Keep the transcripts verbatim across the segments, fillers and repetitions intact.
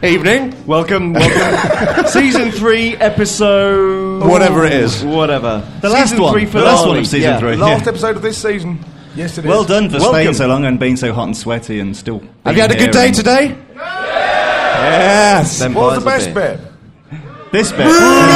evening. Welcome, welcome. Season three, episode... Whatever it is. Whatever. The last season one. Three The last one of season yeah. three. Last Yeah. episode of this season. Yes, it is. Well done for Welcome. staying so long and being so hot and sweaty and still. Have you had a good day today? Yes. Them What was the buys a best bit. bit? This bit.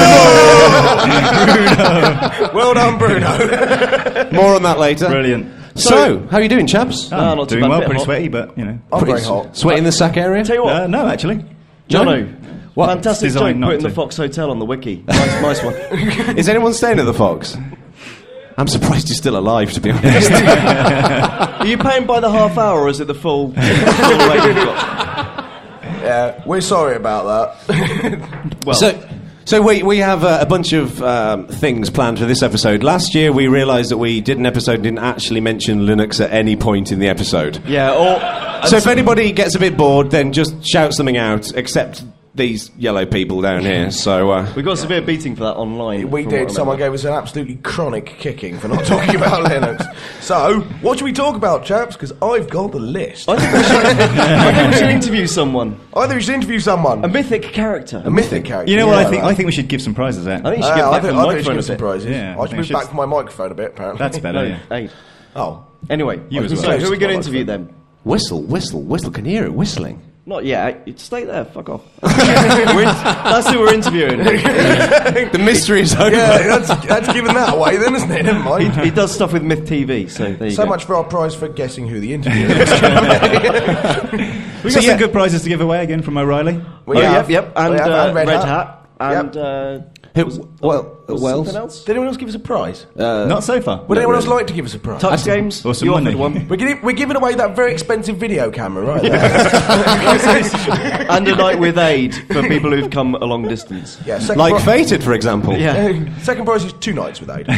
Well done, Bruno. More on that later. Brilliant. So, how are you doing, chaps? Oh, No, not too doing bad, well, bit pretty hot. sweaty, but you know. I'm Pretty very s- hot. Sweat in the sack area? Tell you what, Uh, no, actually. Jono. What? Fantastic Designed joke not putting to. the Fox Hotel on the wiki. Nice, nice one. Is anyone staying at the Fox? I'm surprised you're still alive, to be honest. Are you paying by the half hour or is it the full, full rate you've got? Yeah, we're sorry about that. Well, So, so we we have uh, a bunch of um, things planned for this episode. Last year, we realised that we did an episode and didn't actually mention Linux at any point in the episode. yeah, or... So if anybody gets a bit bored, then just shout something out, except these yellow people down here. So uh, We got a severe beating for that online. We from did. what I Someone remember. gave us an absolutely chronic kicking for not talking about Linux. So, what should we talk about, chaps? Because I've got the list. I think we should, I think we should interview someone. I think we should interview someone. A mythic character. A mythic character. You know what? Yeah, I think right. I think we should give some prizes out. I think you should Uh, get I back think, the I think we should microphone a give some bit. prizes. Yeah, I I should think move we should- back for my microphone a bit, apparently. That's better. No, Yeah. hey. Oh. Anyway, You as so well. who are we going to interview then? whistle, whistle, whistle. Can you hear it whistling? Not yet. Stay there. Fuck off. We're in, that's who we're interviewing. The mystery is over. Yeah, that's, that's giving that away then, isn't it? Never mind. He does stuff with Myth T V, so there you So go. much for our prize for guessing who the interviewer is. We So got yeah. some good prizes to give away again from O'Reilly. We Oh, have- yep, yep. And, we have, uh, and Red, Red Hat. Hat. And, Yep. uh... Who- was- well, was Wells. something else? Did anyone else give us a prize? Not so far. Would anyone else really. like to give us a prize? Tux Games. Or some You money. offered one. We're giving, we're giving away that very expensive video camera, right? there. And a night with aid for people who've come a long distance. Yeah, second Like pri- Fated, for example. Yeah. Second prize is two nights with Aid.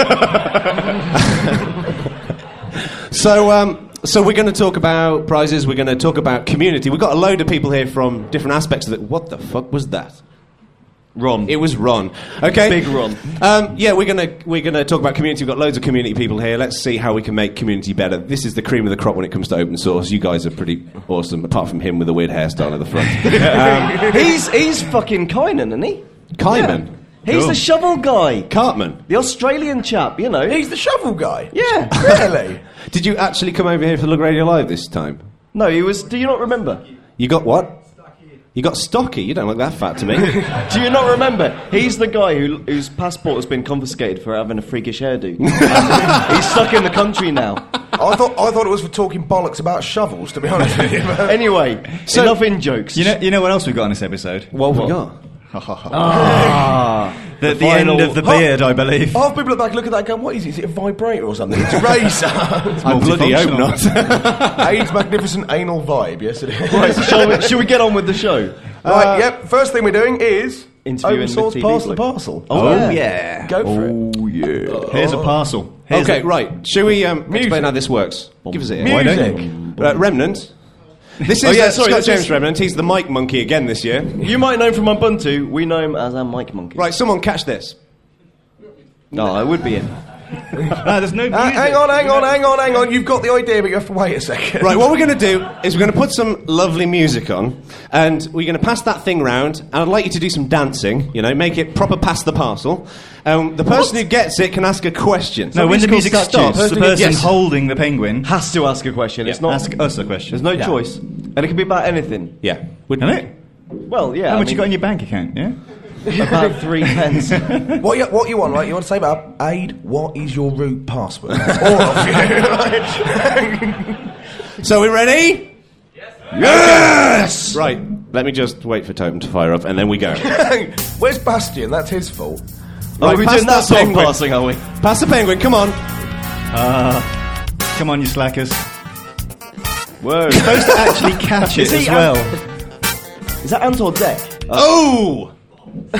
So, um, so we're going to talk about prizes. We're going to talk about community. We've got a load of people here from different aspects of it. What the fuck was that? Ron. It was Ron. Okay, Big Ron. Um, yeah, we're gonna we're gonna talk about community. We've got loads of community people here. Let's see how we can make community better. This is the cream of the crop when it comes to open source. You guys are pretty awesome, apart from him with a weird hairstyle at the front. um, He's he's fucking Kynan, isn't he? Kaiman, He's Cool. the shovel guy. Cartman. The Australian chap, you know. He's the shovel guy. Yeah. Really? Did you actually come over here for Lug Radio Live this time? No, he was... Do you not remember? You got what? You got stocky. You don't look that fat to me. Do you not remember? He's the guy who, whose passport has been confiscated for having a freakish hairdo. He's stuck in the country now. I thought I thought it was for talking bollocks about shovels, to be honest with you. Anyway, So- enough in jokes. You know, you know what else we've got on this episode? What have we got? ah, The, the, final- end of the beard, I believe. Half people look back, look at that, and go, "What is it? Is it a vibrator or something?" It's a razor. I bloody hope not. Aid's magnificent anal vibe. Yes, it is. right, so shall we, shall we get on with the show? Right, yep. First thing we're doing is Interviewing open source with T V parcel to Blue. parcel. Oh, yeah. Go for it. Oh yeah. Here's a parcel. Here's Okay, a- right. Shall we um, Music. explain how this works? Give us a Music. Why don't you? Uh, Remnant. This is Oh, yeah, uh, sorry, Scott this James is- Remnant. He's the mic monkey again this year. You might know him from Ubuntu. We know him as our mic monkey. Right, someone catch this. No, I would be in. Ah, there's no music. Uh, hang on, hang on, hang on, hang on. You've got the idea, but you have to wait a second. Right, what we're going to do is we're going to put some lovely music on, and we're going to pass that thing round, and I'd like you to do some dancing, you know, make it proper past the parcel. Um, the person who gets it can ask a question. No, when the Somebody's music called stops, statues. the person Yes. holding the penguin Has to ask a question. It's not. ask us a question. There's no Yeah. choice, and it can be about anything. Yeah. Would, Isn't it? Well, yeah. How I much mean, you got in your bank account, yeah? About three pence. What you, what you want, right? You want to say about Aid, what is your root password? All of you. So we ready? Yes! Yes! Right, let me just wait for Totem to fire up, and then we go. Where's Bastian? That's his fault. Oh, Right, are we pass doing that that sort of penguin. passing, are we? Pass the penguin, come on. Come on, you slackers. Whoa. You're supposed to actually catch it Is he as well. Is that Ant or Deck? Oh! The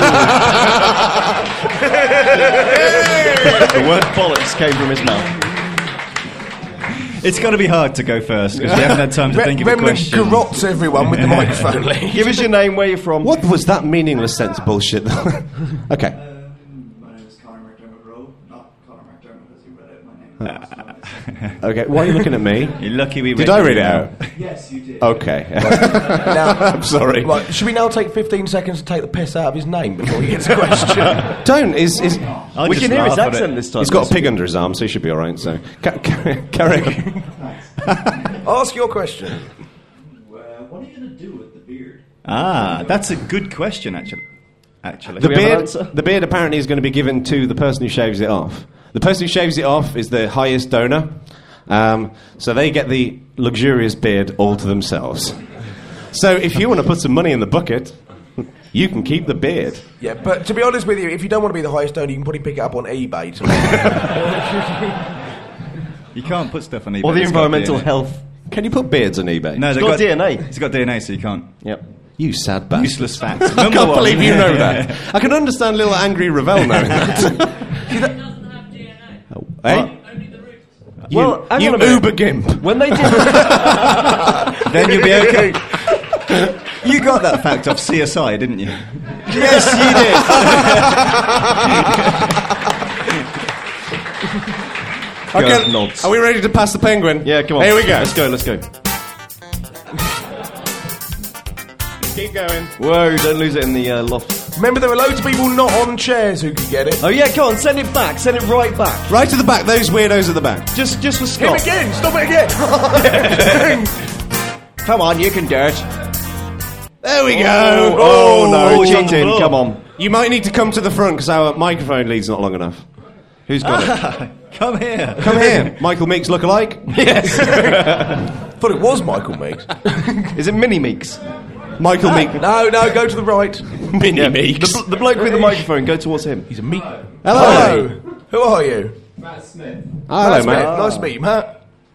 word bollocks came from his mouth. It's got to be hard to go first because we haven't had time to Re- think of a Remnant question. garrots everyone with the microphone lead. Give us your name, where you're from. What was that meaningless sense of bullshit? Okay. My name is Conor McDermott Rowe, not Conor McDermott as you read out my name. Okay, why are you looking at me? You're lucky we Did read I read it now. out? Yes, you did. Okay. Now, I'm sorry. right, should we now take fifteen seconds to take the piss out of his name before he gets a question? Don't. Is is I'll we just can hear his laugh at accent it. this time. he's got a pig under his arm, so he should be all right. So, ca- ca- carry on. Ask your question. Well, what are you going to do with the beard? Ah, that's a good question, actually. Actually, The we have an beard, answer? the beard apparently is going to be given to the person who shaves it off. The person who shaves it off is the highest donor, um, so they get the luxurious beard all to themselves. So if you want to put some money in the bucket, you can keep the beard. Yeah, but to be honest with you, if you don't want to be the highest donor, you can probably pick it up on eBay. To you can't put stuff on eBay. Or the that's got environmental D N A. health. Can you put beards on eBay? No, they've got D N A. It's got D N A, so you can't. Yep. You sad bastard. Useless facts. I Number can't one. believe you know that. I can understand little angry Ravel knowing that. It doesn't have D N A. Hey? Only the roots. You, Well, hang you on a minute. uber gimp. When they did... Then you'll be okay. You got that fact off C S I, didn't you? yes, you did. Okay, Go, nods. are we ready to pass the penguin? Yeah, come on. Here we go. Let's go, let's go. Keep going. Whoa, don't lose it in the uh, loft. Remember, there were loads of people not on chairs who could get it. Oh yeah, come on, send it back. Send it right back. Right to the back, those weirdos at the back. Just just for Him Scott. again! Stop it again! Come on, you can do it. There we go. Oh, no, Oh, cheating. John Come on. You might need to come to the front because our microphone lead's not long enough. Who's got it? Come here. Come here. Michael Meeks look-alike. Thought it was Michael Meeks. Is it Mini Meeks? Michael Meeks. No, no, go to the right. Mini Meeks. The, bl- the bloke with the microphone, go towards him. He's a meek. Hello. Hello. Who are you? Matt Smith. Hello, Matt Smith. mate. Nice to meet you, Matt.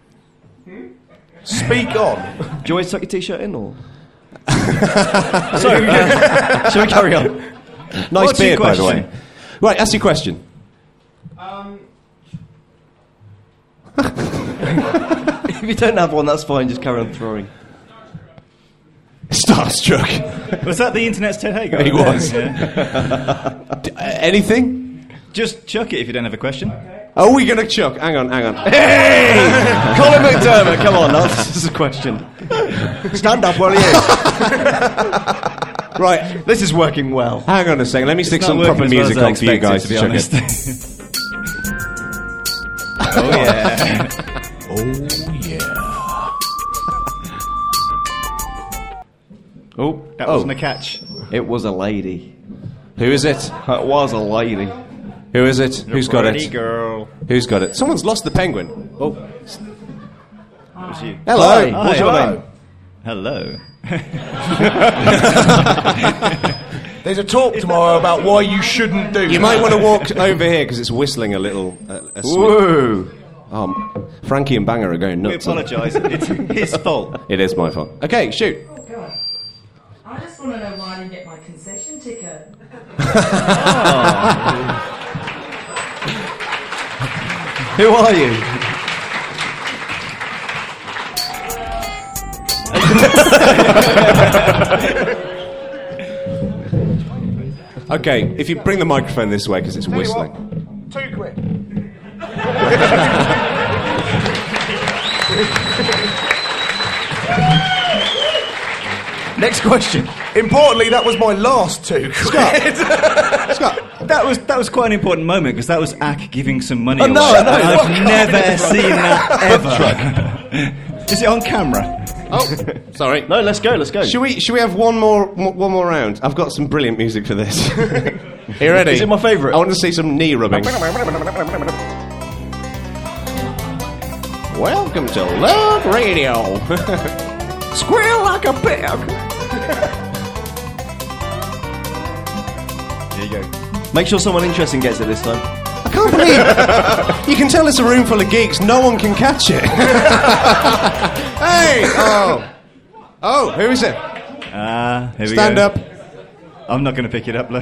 Speak on. Do you always tuck your t-shirt in, or? Sorry, uh, shall we carry on? Nice What's your beard, by the way. question? Right, ask your question. Um, If you don't have one, that's fine. Just carry on throwing. Starstruck. Was that the internet's Ted Hagar? He was. Yeah. D- uh, anything? Just chuck it if you don't have a question. Are we going to chuck? Hang on, hang on. Colin McDermott, come on, this is a question. Stand up, will you? Right, This is working well. hang on a second. Let me stick It's some not proper working as music well on as for you I guys expected, to to chuck be it. honest. Oh yeah. Oh, yeah. Oh, That wasn't a catch. it was a lady. Who is it? It was a lady. Who is it? Who's got Pretty it? girl. Who's got it? Someone's lost the penguin. Oh, It was you. hello. Hi. Hi, What's your hello. name? Hello. There's a talk tomorrow about why you shouldn't do You that. might want to walk over here because it's whistling a little. Uh, a sm- Whoa. um, Frankie and Banger are going We nuts. apologise. It's his fault. It is my fault. Okay, shoot. Oh, God. I just want to know why I didn't get my concession ticket. Who are you? Okay, if you bring the microphone this way because it's Tell you whistling. what, Two quid. Next question. Importantly, that was my last two quid. Scott, That was that was quite an important moment because that was Ack giving some money Oh, away. no, no, I've what? never seen that ever. Is it on camera? oh, sorry. No, let's go, let's go. Should we? Should we have one more, mo- one more round? I've got some brilliant music for this. You ready? Is it my favourite? I want to see some knee rubbing. Welcome to Love Radio. Squeal like a pig. There you go. Make sure someone interesting gets it this time. I can't believe you can tell it's a room full of geeks. No one can catch it. Hey! Oh, oh, who is it? Ah, here we Stand go. up. I'm not going to pick it up. Look.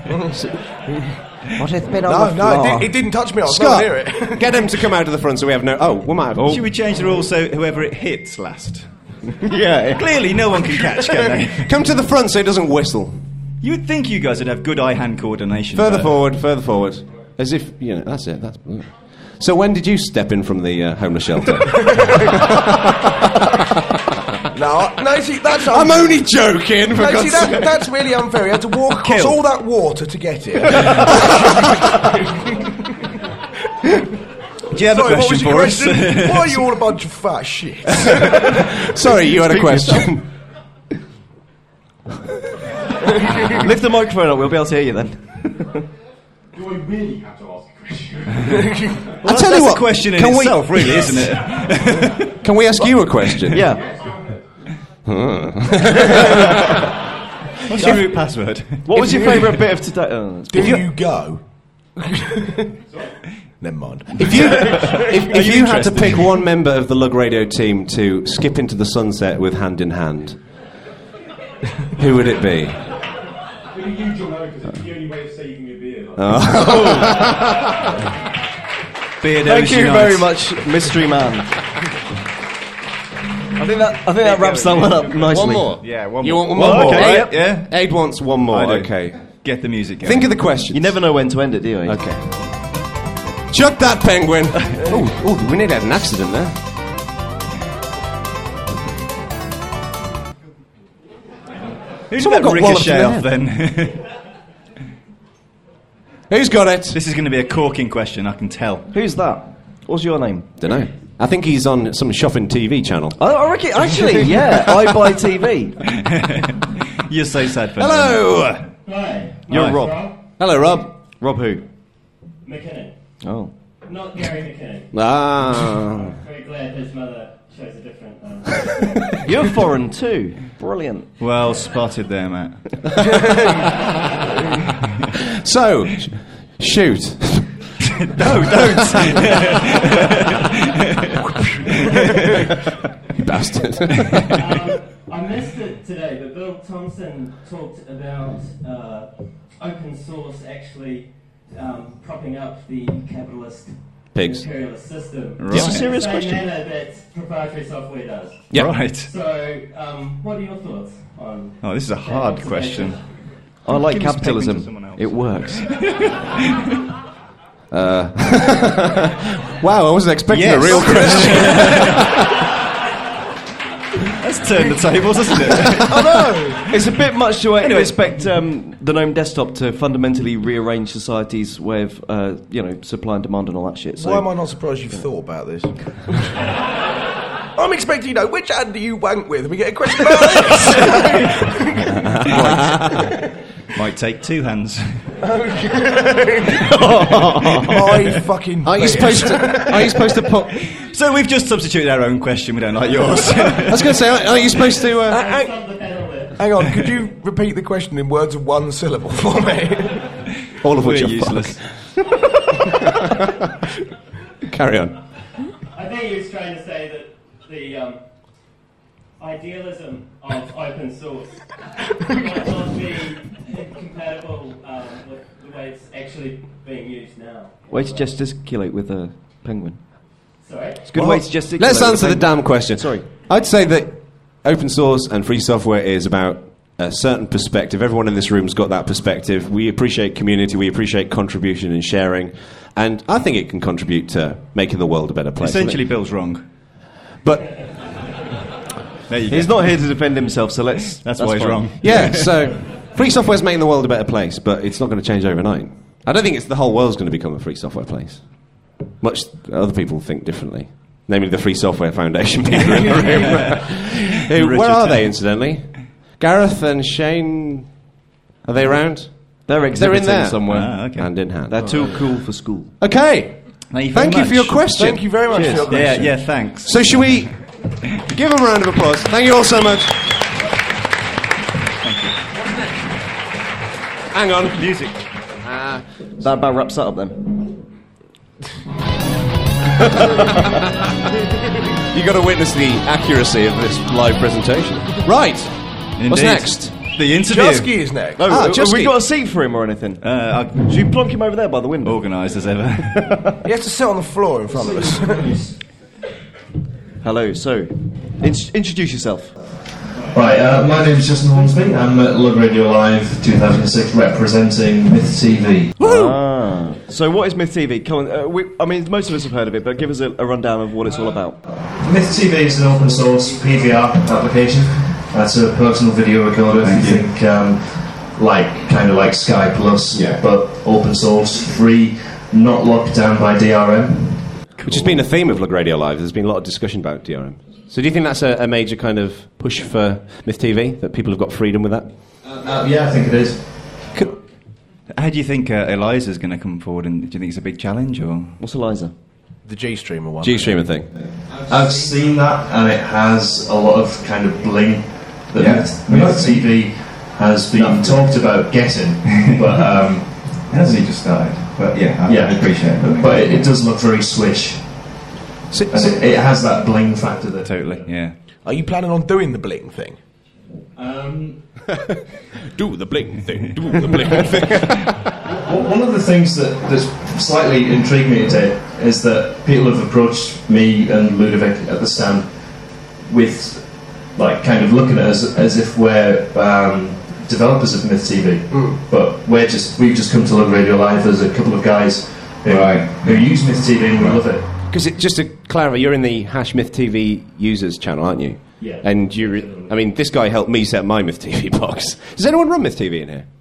What has been on No, the no, floor? it, did, it didn't touch me. I was Scott, nowhere near it. get him to come out of the front so we have no. Oh, we might have. Should we change the rules so whoever it hits last? yeah. Clearly, no one can catch, can they? Come to the front so it doesn't whistle. You would think you guys would have good eye-hand coordination. Further but- forward, further forward. As if, you know, that's it. That's. So when did you step in from the uh, homeless shelter? No, no, see, that's... I'm only joking, for No, God's see, that, sake. that's really unfair. He had to walk across Kill. all that water to get here. Do you have Sorry, a what was question your for us? question? Why are you all a bunch of fat shit? Sorry, you had a question. Lift the microphone up, we'll be able to hear you then. Do I really have to ask a question? I'll tell you what. a question in can we- itself, really, isn't it? Can we ask you a question? Yeah. What's your root password? What was your favourite bit of today? Oh, Do you go? Never mind. If you if, if you you had to interested? pick one member of the Lug Radio team to skip into the sunset with hand in hand, who would it be? It'd be you, John Owen, because it's the only way of saving your beard. Beard Thank you Unites. very much, mystery man. I think that I think that wraps that one up nicely. One more. Yeah, one You more. want one Well, more? okay, Aid, yeah. Aid wants one more. I do. Okay. Get the music going. Think of the question. You never know when to end it, do you? Okay. Chuck that penguin. oh, oh, we nearly had an accident there. Who's Someone got got walloped in Ricochet the off then? Who's got it? This is going to be a corking question, I can tell. Who's that? What's your name? Don't know. I think he's on some shopping T V channel. I, I reckon, actually, yeah, I buy T V. You're so sad for Hello. Hi. You're Hi. Rob. Rob Hello, Rob. Rob who? McKinnon. Oh. Not Gary McKinnon. Ah. Very glad his mother chose a different... Um, You're foreign too. Brilliant. Well spotted there, Matt. So, sh- shoot. No, don't. You bastard. um, I missed it today, but Bill Thompson talked about uh, open source actually um, propping up the capitalist Pigs. imperialist system. Right. It's a serious in the same question. manner that proprietary software does. Yeah. Right. So, um, what are your thoughts on... Oh, this is a hard that question. I like Give this penguin to capitalism. someone else. It works. Wow, I wasn't expecting Yes. a real question. Let's turn the tables, isn't it? I know. It's a bit much to Anyway. expect um, the GNOME desktop to fundamentally rearrange society's way of, uh, you know, supply and demand and all that shit. So Why am I not surprised you've thought about this? I'm expecting, you know, which hand do you wank with? And we get a question about this. Might take two hands. I fucking... Are you supposed to? Are you supposed to put? So we've just substituted our own question. We don't like yours. I was going to say, are are you supposed to? Uh, Hang, Stop the battle there. hang on, could you repeat the question in words of one syllable for me? all of which We're are useless. fuck. Carry on. I think he was trying to say that the um, idealism of open source might not be incompatible um, with the way it's actually being used now. way to gesticulate with a penguin. Sorry? It's a good Well, way to gesticulate. Let's with a answer the penguin. damn question. Sorry. I'd say that open source and free software is about a certain perspective. Everyone in this room's got that perspective. We appreciate community, we appreciate contribution and sharing, and I think it can contribute to making the world a better place. Essentially, Bill's wrong. But There you He's go. not here to defend himself, so let's. That's, why he's fine. wrong. yeah, so free software's making the world a better place, but it's not going to change overnight. I don't think it's the whole world's going to become a free software place. Much other people think differently. Namely, the Free Software Foundation people in the room. Who- Richard where are they, Temple. incidentally? Gareth and Shane, are they around? They're exhibiting there. somewhere. Ah, okay. Hand in hand. They're too cool for school. Okay. Thank you, Thank very you for your much. question. Thank you very much Cheers. for your Yeah, question. yeah, thanks. So, should we give them a round of applause? Thank you all so much. Hang on. Music. That about wraps that up then. You got to witness the accuracy of this live presentation. Right. What's Indeed. next? The interview. Jusky is next. No, Ah, have Jusky. we got a seat for him or anything? Uh, Should you plonk him over there by the window? organised as ever. He has to sit on the floor in front of us. Hello, so, in- introduce yourself. Right, uh, my name is Justin Hornsby. I'm at Lug Radio Live two thousand six representing Myth T V. Ah. So what is Myth T V? Come on, uh, we, I mean, most of us have heard of it, but give us a, a rundown of what it's all about. Myth T V is an open source P V R application. That's a personal video recorder. Thank if you, you think, um, like, kind of like Sky Plus, yeah. but open source, free, not locked down by D R M. Cool. Which has been a theme of Lug Radio Live. There's been a lot of discussion about D R M. So do you think that's a, a major kind of push for Myth T V, that people have got freedom with that? Uh, uh, yeah, I think it is. Cool. How do you think uh, Eliza's going to come forward, and do you think it's a big challenge, or...? What's Eliza? The G-Streamer one. G-Streamer thing. I've seen that, and it has a lot of kind of bling that yeah. Myth, Myth T V has been Nothing. talked about getting, but... Um, it hasn't just started, but yeah, I, yeah. I appreciate it. But it, it does look very Swish. So, and so it, it has that bling factor there. Totally, yeah. Are you planning on doing the bling thing? Um, do the bling thing, do the bling thing. One of the things that that's slightly intrigued me today is that people have approached me and Ludovic at the stand with, like, kind of looking at us as if we're um, developers of Myth T V, mm. but we're just we've just come to Lug Radio Live as a couple of guys who, right. who use Myth T V and we right. love it. Because just to clarify, you're in the hash Myth T V users channel, aren't you? Yeah. And you, re- I mean, this guy helped me set my Myth T V box. Does anyone run Myth T V in here?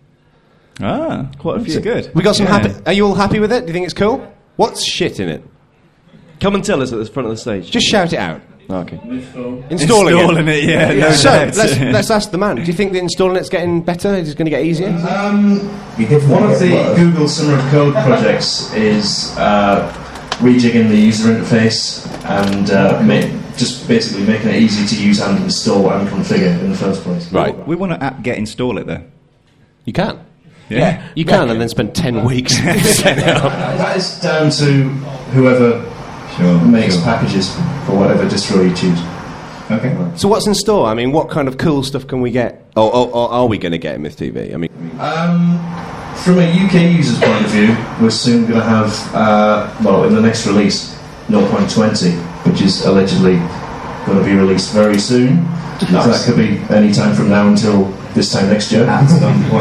Ah, quite a few. Good. We got some yeah. happy. Are you all happy with it? Do you think it's cool? What's shit in it? Come and tell us at the front of the stage. Just shout it out. Oh, okay. Installing, installing it. it yeah. yeah. So let's let's ask the man. Do you think the installing it's getting better? Is it going to get easier? Um, one of the Google Summer of Code projects is uh, rejigging the user interface and uh, make, just basically making it easy to use and install and configure in the first place. Right. We want to app get install it though. You can. Yeah. yeah. You can, yeah. and then spend ten weeks setting it up. That is down to whoever sure, makes sure. packages for whatever distro you choose. Okay. So what's in store? I mean, what kind of cool stuff can we get? Or, or, or are we going to get in Myth T V? I mean, um, from a U K user's point of view, we're soon going to have, uh, well, in the next release, zero point twenty, which is allegedly going to be released very soon. Nice. So that could be any time from now until this time next year. At some point.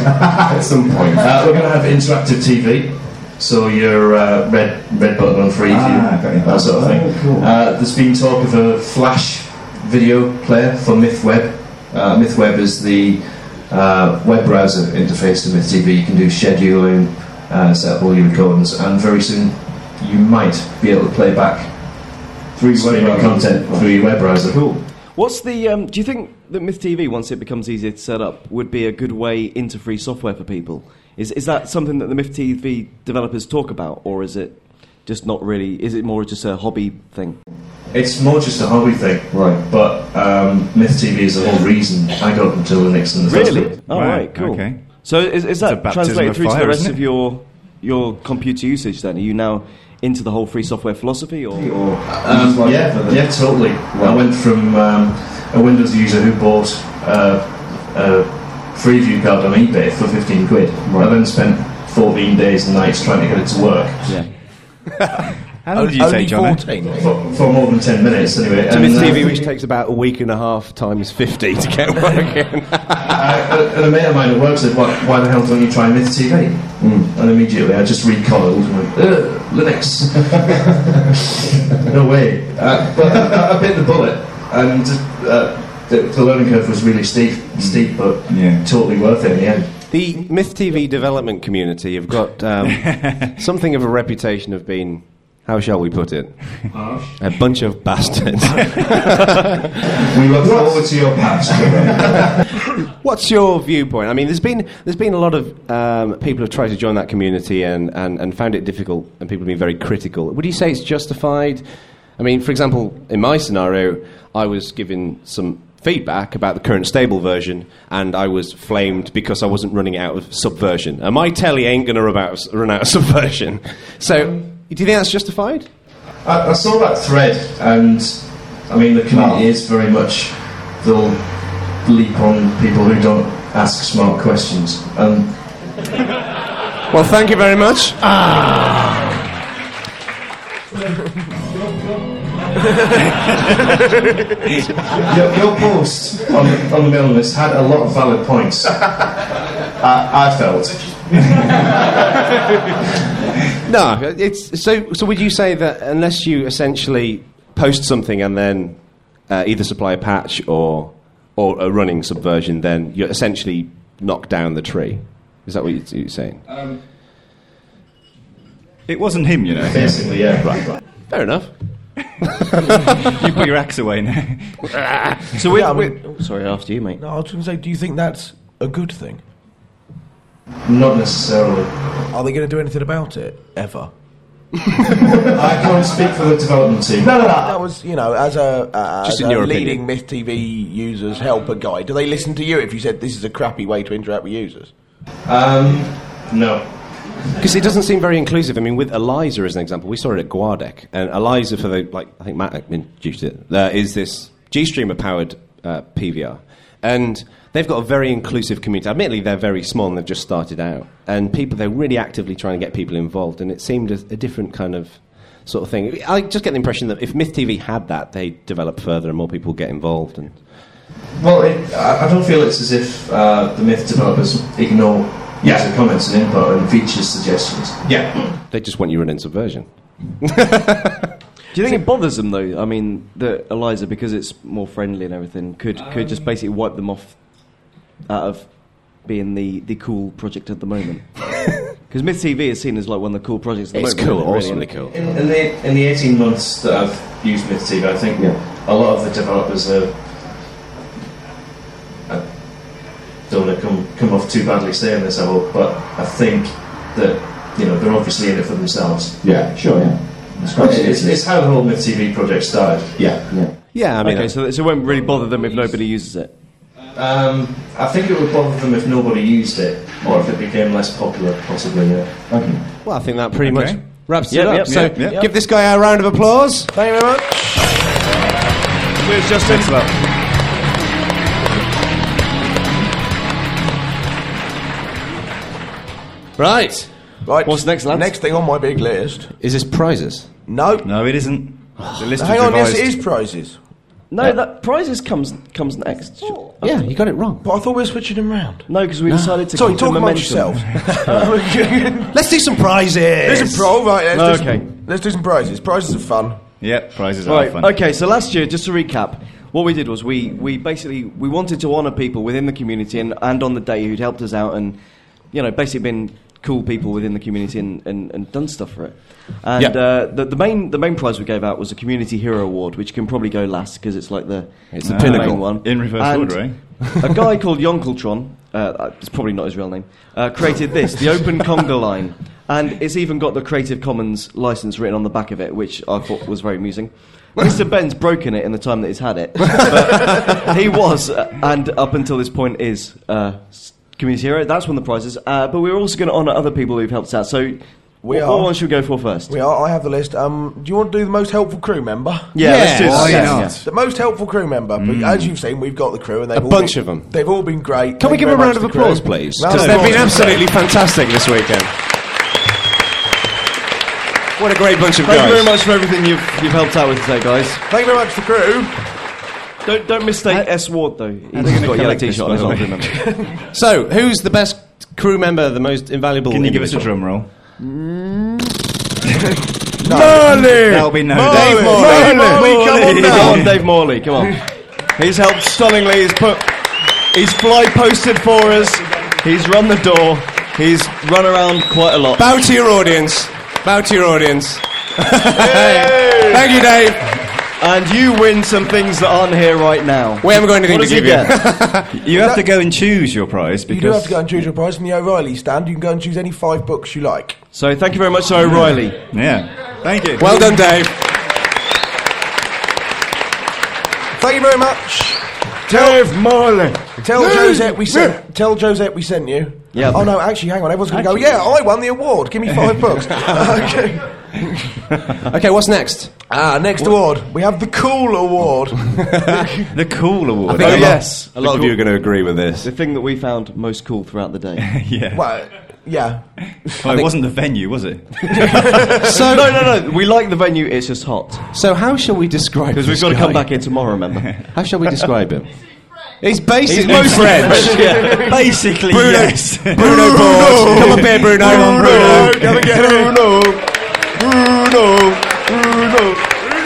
At some point. Uh, we're going to have interactive T V, so your uh, red red button on free ah, view, that sort of thing. Oh, cool. uh, there's been talk of a Flash video player for MythWeb. Uh, MythWeb is the uh, web browser interface to Myth T V. You can do scheduling, uh, set up all your recordings, and very soon you might be able to play back through streaming content through your web browser. Cool. What's the? Um, do you think that Myth T V, once it becomes easier to set up, would be a good way into free software for people? Is is that something that the Myth T V developers talk about, or is it just not really? Is it more just a hobby thing? It's more just a hobby thing, right? But um, Myth T V is the whole reason I got into Linux in the first place. Really? Oh, right, right, cool. Okay. So is is that translated through fire, to the rest of your your computer usage? Then are you now into the whole free software philosophy, or? or um, like yeah, yeah, totally. Right. I went from um, a Windows user who bought uh, a Freeview card on eBay for fifteen quid. Right. I then spent fourteen days and nights trying to get it to work. Yeah. How long did you take, John? For, for more than ten minutes, anyway. To Myth T V, which takes about a week and a half times fifty to get working. uh, and a mate of mine at work said, why, why the hell don't you try Myth T V? Mm. And immediately I just recoiled and went, ugh, Linux. No way. Uh, but I, I bit the bullet, and uh, the, the learning curve was really steep, mm. steep but yeah. totally worth it in the end. The Myth T V development community have got um, something of a reputation of being, how shall we put it, a bunch of bastards. We look forward to your patch. What's your viewpoint? I mean, there's been there's been a lot of um, people have tried to join that community and, and, and found it difficult, and people have been very critical. Would you say it's justified? I mean, for example, in my scenario, I was given some feedback about the current stable version, and I was flamed because I wasn't running out of Subversion. And my telly ain't going to run out of Subversion. So, do you think that's justified? I, I saw that thread, and I mean, the community wow. is very much, they'll leap on people who don't ask smart questions. Um, well, thank you very much. Ah. your, your post on the, on the mailing list had a lot of valid points. I, I felt. No, it's so. So would you say that unless you essentially post something and then uh, either supply a patch or or a running subversion, then you're essentially knock down the tree? Is that what you're, you're saying? Um, it wasn't him, you know. Basically, yeah. Right, right. Fair enough. You put your axe away now. So we, Yeah, I we, mean- oh, sorry, after you, mate. No, I was going to say, do you think that's a good thing? Not necessarily. Are they going to do anything about it ever? I can't speak for the development team. No, no, no. That was, you know, as a, uh, Just as in a your leading opinion. Myth T V users helper guide, do they listen to you if you said this is a crappy way to interact with users? Um, no. Because it doesn't seem very inclusive. I mean, with Eliza as an example, we saw it at Guardec, and Eliza, for the like, I think Matt introduced it, uh, is this GStreamer powered uh, P V R, and they've got a very inclusive community. Admittedly, they're very small and they've just started out, and people they're really actively trying to get people involved, and it seemed a, a different kind of sort of thing. I just get the impression that if Myth T V had that, they'd develop further and more people would get involved. And Well, it, I I don't feel it's as if uh, the Myth developers ignore Yeah. user comments and input and feature suggestions. yeah, they just want you running Subversion. Do you think it bothers them though? I mean, that Eliza, because it's more friendly and everything, could could just basically wipe them off out of being the, the cool project at the moment. Because Myth T V is seen as like one of the cool projects at the It's moment. cool, isn't it, awesomely really? cool. In, in the in the eighteen months that I've used Myth T V, I think a lot of the developers are. I don't want to come come off too badly saying this, I hope, but I think that you know they're obviously in it for themselves. Yeah, sure, yeah. It's, it's how the whole Myth T V project started. Yeah, yeah. Yeah, I mean, Okay, so, so it won't really bother them if nobody uses it. Um, I think it would bother them if nobody used it, or if it became less popular, possibly. Yeah. Okay. well, I think that pretty Okay. much wraps Yep, it up. yep, so yep, yep. give this guy a round of applause. Thank you very much. Cheers, Justin. Right. Right. What's next, lads? Next thing on my big list. Is this prizes? No. No, it isn't. The list Hang is on, yes, revised. it is prizes. No, that prizes comes comes next. Yeah, you got it wrong. But I thought we were switching them round. No, because we decided to Sorry, keep the talk amongst momentum. yourself. Let's do some prizes. There's a pro, right? Let's, do Okay. some, let's do some prizes. Prizes are fun. Yep, prizes are Right. fun. Okay. So last year, just to recap, what we did was we, we basically we wanted to honour people within the community and, and on the day who'd helped us out and you know basically been cool people within the community and, and, and done stuff for it. And Yeah. uh, the, the main the main prize we gave out was a Community Hero Award, which can probably go last because it's like the It's the Ah. pinnacle. main one. In reverse And order, eh? a guy called Yonkeltron, uh, it's probably not his real name, uh, created this, the Open Conga line. And it's even got the Creative Commons license written on the back of it, which I thought was very amusing. Mister Ben's broken it in the time that he's had it. But he was, uh, and up until this point is, uh, Community Hero. That's one of the prizes. Uh, but we're also going to honour other people who've helped us out. So, We what, are. what one should we go for first? We are. I have the list. Um, do you want to do the most helpful crew member? Yeah, let's do Yes. that. Why Yeah, not? yeah. The most helpful crew member. But as you've seen, we've got the crew, and they've A all bunch been- of them. They've all been great. Can we Thank give you a very round of much to the applause, crew. please? Round Because of they've been applause. absolutely fantastic this weekend. What a great bunch of Thank guys. you very much for everything you've, you've helped out with today, guys. Thank you very much to the crew. Don't, don't mistake S. Ward, though. He's they got gonna a yellow collect this, t-shirt on by as the well, way? remember. So, who's the best crew member, the most invaluable Can you give us a individual? drum roll? Morley! That'll be no. Dave Dave Morley! Morley, come on Come now. on, Dave Morley, come on. He's helped stunningly. He's put, he's fly posted for us. He's run the door. He's run around quite a lot. Bow to your audience. Bow to your audience. Thank you, Dave. And you win some things that aren't here right now. We haven't got anything What to does he give you. get? You have to go and choose your prize because You do have to go and choose your prize from the O'Reilly stand. You can go and choose any five books you like. So thank you very much to O'Reilly. Yeah. Thank you. Well done, Dave. Thank you very much. Dave Morley. Tell Josette we sent. Tell Josette we sent you. Yeah. Oh no, actually, hang on. Everyone's going to go. Yeah, I won the award. Give me five books. Okay. Okay, what's next? Ah, next award. We have the Cool Award. The Cool Award. think Oh, a lot- yes. A lot of you are going to agree with this. The thing that we found most cool throughout the day. Yeah. Well, Yeah. Well, it wasn't the venue, was it? So no, no, no. We like the venue. It's just hot So how shall we describe? because we've this got to guy? come back here tomorrow. Remember? How shall we describe him? He's basically mostly French. yeah. Basically, Bruno, yes. Bruno Board. Come up here, Bruno. Come on, Bruno. Come and get it. Bruno. Bruno. Bruno.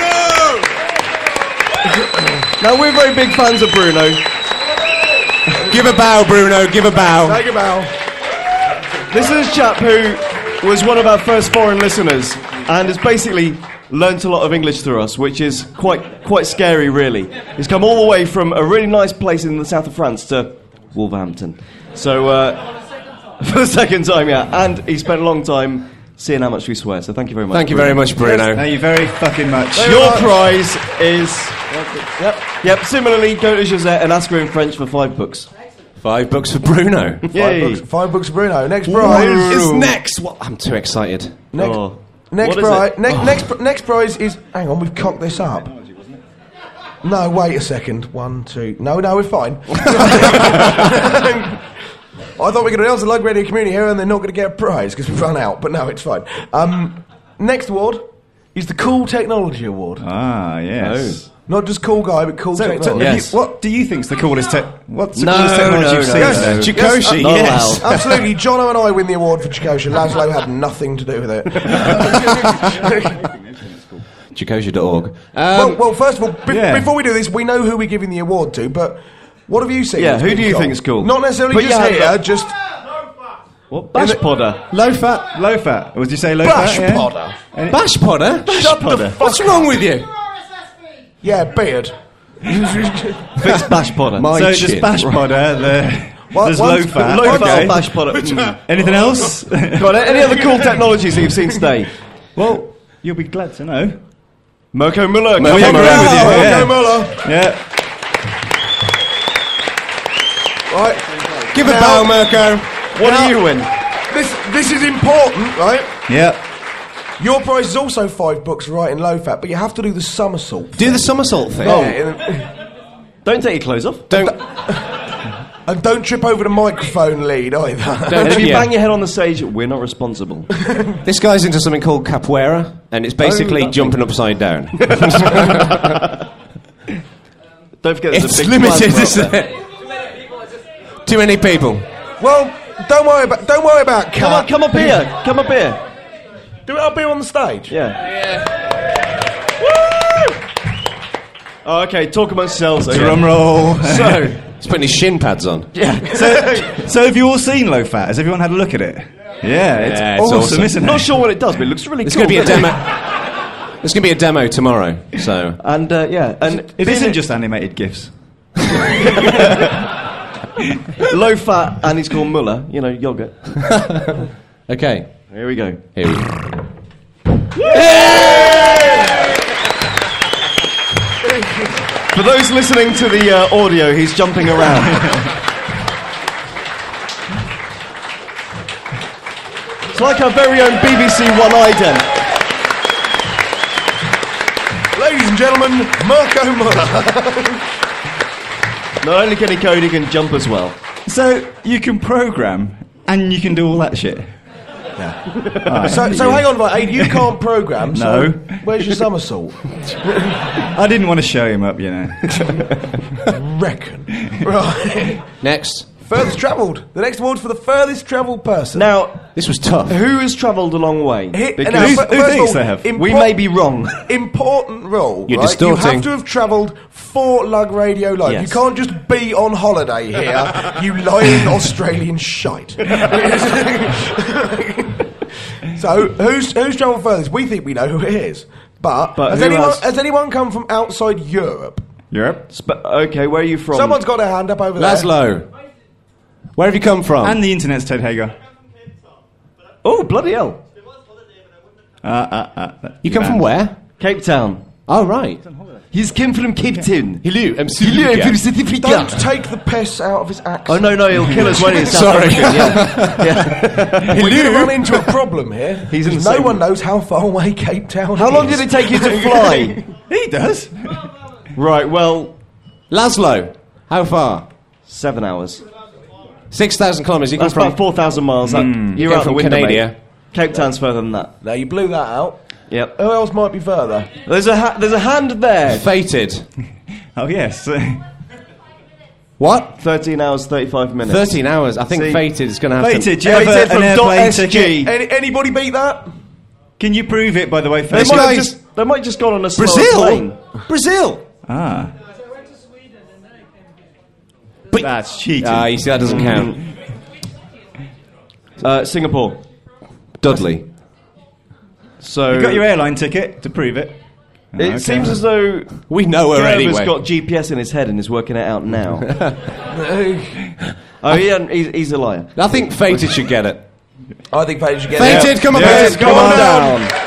Now we're very big fans of Bruno. Give a bow, Bruno. Give a bow. Take a bow. This is a chap who was one of our first foreign listeners and has basically learnt a lot of English through us, which is quite quite scary, really. He's come all the way from a really nice place in the south of France to Wolverhampton. So, uh, for the second time, yeah. And he spent a long time seeing how much we swear, so thank you very much. Thank you Bruno. very much, Bruno. Thank you very fucking much. Your prize is... Yep, yep. Similarly, go to Josette and ask her in French for five books. Five books for Bruno. Five Yay. books, five books for Bruno. Next prize. Is next. What? I'm too excited. Next, Oh. next What is prize. it? Ne- next, pr- next prize is. Hang on, we've cocked this up. No, wait a second. One, two. No, no, we're fine. I thought we could announce the Lug Radio Community here and they're not going to get a prize because we've run out, but no, it's fine. Um, next award is the Cool Technology Award. Ah, yes. Not just cool guy, but cool So, so technology. have Yes. you, what do you think's the coolest tech? What's the No, coolest technology no, you've no, seen? no. today? Chikoshi, Not yes. allowed. Absolutely, Jono and I win the award for Chikoshi. Laszlo had nothing to do with it. Chikoshi dot org. Um, well, well, first of all, be- yeah. before we do this, we know who we're giving the award to, but what have you seen? Yeah, that's who been do you cool? think's cool? Not necessarily Put just your hand here, up. just What? Bash Podder. low fat. Low fat. Would you say low Bash fat? Yeah? Podder. Bash Podder? Shut the Podder. fuck What's wrong with you? Yeah, beard. Fix Bash Podder. My So chin. just bash podder. The, What- there's what's- low fat. Low okay. fat Bash Podder. Mm. Anything else? Got it? Any other cool technologies that you've seen today? Well, you'll be glad to know. Mirko Muller. Mirko come on Muller around. with you, Oh, yeah. no, Muller. Yeah. Right. Give a Now- bow, Mirko. What Now- do you win? This this is important, right? Yeah. Your prize is also five books right in low fat, but you have to do the somersault. Do the somersault thing. Yeah, and- Don't take your clothes off. Don't. and don't trip over the microphone lead either. And if you yeah. bang your head on the stage, we're not responsible. This guy's into something called capoeira, and it's basically Oh, that jumping upside down. Don't forget there's It's a big limited, plasma isn't up there. it? Too many people. Well, don't worry about don't worry about Come on, cat. come up here. Come up here. Do it up here on the stage. Yeah. Oh, okay, talk amongst yourselves. again. Drum roll. So, He's putting his shin pads on. yeah. so, so have you all seen low fat? Has everyone had a look at it? Yeah, it's, Yeah, it's awesome, awesome. isn't it? Not sure what it does, but it looks really There's cool. going to be a doesn't it? demo. There's going to be a demo tomorrow. So And, uh, yeah, and It being isn't a- just animated GIFs. low fat, and he's called Muller, you know, yogurt. okay, Here we go. here we go. For those listening to the uh, audio, he's jumping around. It's like our very own B B C one-eyed. Ladies and gentlemen, Mirko Muller. Not only can he code, he can jump as well. So you can program and you can do all that shit. so, so hang on, right? Aid, you can't program. So No. where's your somersault? I didn't want to show him up, you know. Reckon. Right. Next. Furthest travelled. The next award for the furthest travelled person. Now, This was tough. who has travelled a long way? Here- Because now, Who- fir- who first of thinks all, they have? we may be wrong. Important rule. You're right? You distorting. have to have travelled for Lug Radio Live. Yes. You can't just be on holiday here, you lying Australian shite. So, who's who's travelled furthest? We think we know who it is. But, But has, who anyone, has- has anyone come from outside Europe? Europe. Sp- okay, where are you from? Someone's got their hand up over there. Laszlo. Where have you come from? And the internet's Ted Hager. Oh, bloody hell. Uh, uh, uh, you come from where? Cape Town. Oh, right. He's came from Cape Town. Hello, I'm Hello, I'm from South Don't Africa. take the piss out of his accent. Oh, no, no, he'll kill us when he's South Sorry. African, yeah. yeah. We're going to run into a problem here. He's in because the no same- one knows how far away Cape Town is. How long did it take you to fly? He does. Right, well, Laszlo. How far? seven hours. six thousand kilometres. You That's come about from four thousand miles. That, you're go out the from window, Canada. mate. Cape Town's further than that. Now you blew that out. Yep. Who else might be further? There's a ha- there's a hand there. Fated. Oh, yes. What? thirteen hours, thirty-five minutes. Thirteen hours. I think See- Fated is going to have Fated, to... do you have a, Fated an from airplane .S G. ticket? Any, anybody beat that? Can you prove it, by the way, They Fated? might, have guys- just, they might just gone on a slower Brazil? plane. Brazil? Ah. That's cheating. Ah, you see, that doesn't count. Uh, Singapore. Dudley. So you got your airline ticket to prove it? it Okay. seems as though We know her Gerber's anyway. got G P S in his head and is working it out now. oh, he, he's, he's a liar. I think Fated should get it. I think Fated should get Fated, it. come on, Yes, Fated, come on down. down.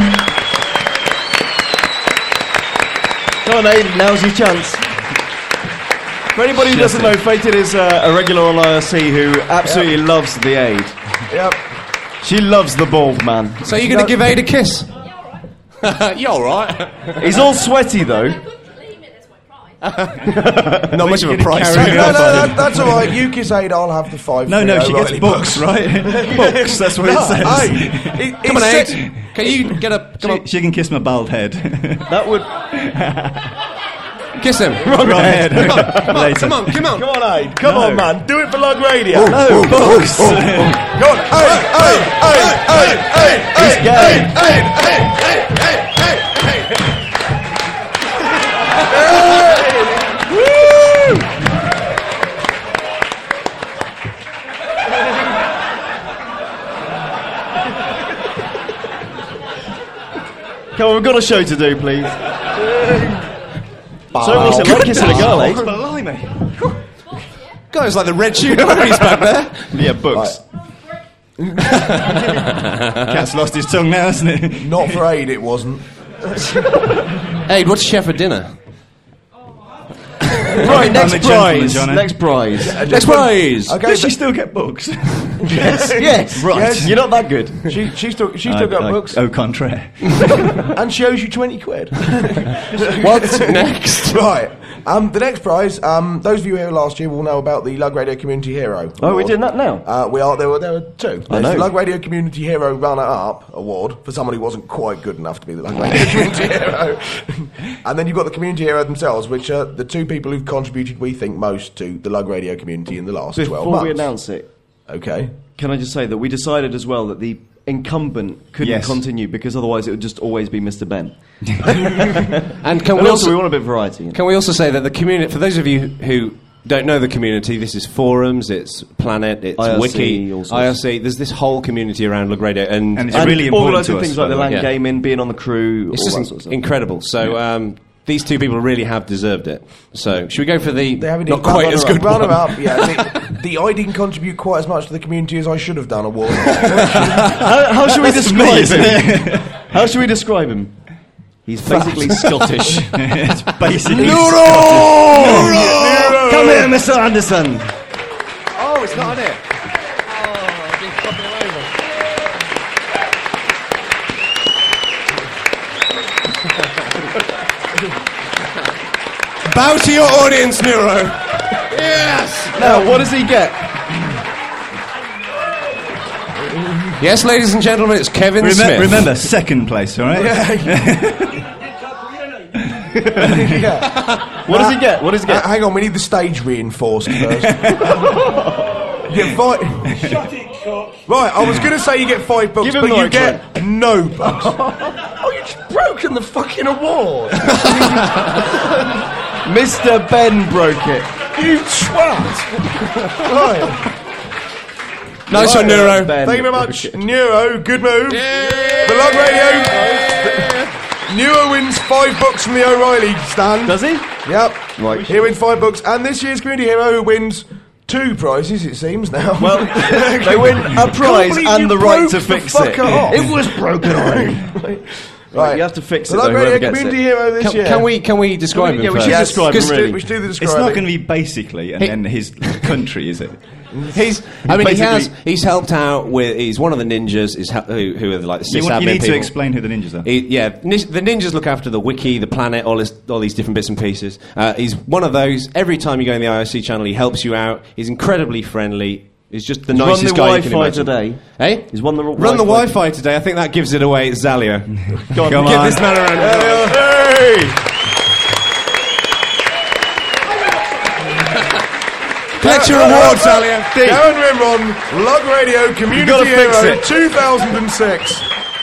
Come on, Abe, now's your chance. For anybody who doesn't know, Fated is uh, a regular on I R C who absolutely loves the Aid. Yep. She loves the bald man. So you're going to give Aid a kiss? You're all right. He's all sweaty though. Not much of a price. No, no, that, that's all right. You kiss Aid, I'll have the five. No, no, free she gets O'Reilly books, right? Books, that's what No, it says. hey, it- Come on, it's Aid. Can you get a... Come She, she can kiss my bald head. That would. on. Kiss him. Right ahead. Come on, come on, Later. come on, come on. Come on, Aid. Come No. on, man. Do it for Lug Radio. No, books. Go on. Aid, Aid, Aid, Aid, Aid, He's Aid, gay. Aid, Aid, Aid, Aid, Aid, Come on, we've got a show to do, please. So what's it like kissing a girl, eh? Blimey. God, it's like the Red Shoe Diaries back there. Yeah, books. Cat's lost his tongue now, hasn't it? Not for Aid, it wasn't. Aid, what's your chef for dinner? Right, I'm next a gentleman, prize. Johnny. Next prize. Next prize. Okay, Does she but still get books? Yes, yes. Right. Yes. You're not that good. she, she still, she still got I- I- books, Au contraire. and she owes you twenty quid. What's next? Right. Um, the next prize. Um, those of you here last year will know about the Lug Radio Community Hero. Oh, we're Award. doing that now. Uh, we are. There were there were two. I There's know. the Lug Radio Community Hero Runner-Up Award for someone who wasn't quite good enough to be the Lug Radio Community Hero, and then you've got the Community Hero themselves, which are the two people who've contributed, we think, most to the Lug Radio community in the last twelve Before months. we announce it, Okay. can I just say that we decided as well that the incumbent couldn't Yes. continue because otherwise it would just always be Mister Ben. And can And we also, also we want a bit of variety. You know? can we also say that the community, for those of you who don't know the community, this is forums, it's Planet, it's I R C, Wiki, all sorts. I R C. There's this whole community around Lug Radio, and, And it's And really important organising to us, things by like the the way. land Yeah. gaming, being on the crew, it's all just that in- sort of stuff. incredible. So um, these two people really have deserved it. So should we go for the They haven't not even- quite runner as up, good runner one? up. Yeah, the, the I didn't contribute quite as much to the community as I should have done. Award. How, how should we describe him? How should we describe him? He's basically Scottish. It's basically. Come here, Mister Anderson. Oh, it's not on it. Bow to your audience, Nero. Yes. Now, what does he get? Yes, ladies and gentlemen, it's Kevin Remem- Smith. remember, second place, all right? What does he get? What does he Uh, get? hang on, we need the stage reinforced first. You get five. Shut it, cock. Right, I was going to say you get five books, Give him but the you microphone. get no books. Oh, you've just broken the fucking award. Mister Ben broke it. You twat. Right. Nice one, Nero. Ben Thank you very broke much, it. Neuro. Good move. The Lug Radio. Neuro wins five books from the O'Reilly stand. Does he? Yep. Right. He wins five books, and this year's community hero who wins two prizes, it seems now. Well, they win a prize Can't believe you and the right broke to the fix fucker it. off. It was broken already. Right, you have to fix the it, Lug though, whoever Radio gets community it. hero this Can, year. can we can we describe Yeah, him we first? should Yes, describe him, let's do- really. We should do the It's describing. not going to be basically, and Hey. then his country, is it? He's, I mean, he Basically- has. He's helped out with. He's one of the ninjas. Is hel- who, who are the, like the You, want, you sysadmin need to people. explain who the ninjas are. He, yeah, nis- the ninjas look after the wiki, the planet, all this, all these different bits and pieces. Uh, he's one of those. Every time you go in the I O C channel, he helps you out. He's incredibly friendly. He's just the He's nicest run the guy you can Wi-Fi imagine. today. Hey, He's won the run the Wi-Fi. Wi-Fi today. I think that gives it away. Zalia, Go on, Come give on. this man a round. of applause. Hey! Collect your award, Zalia. Darren Rimron, Lug Radio Community gotta fix Hero it. two thousand six.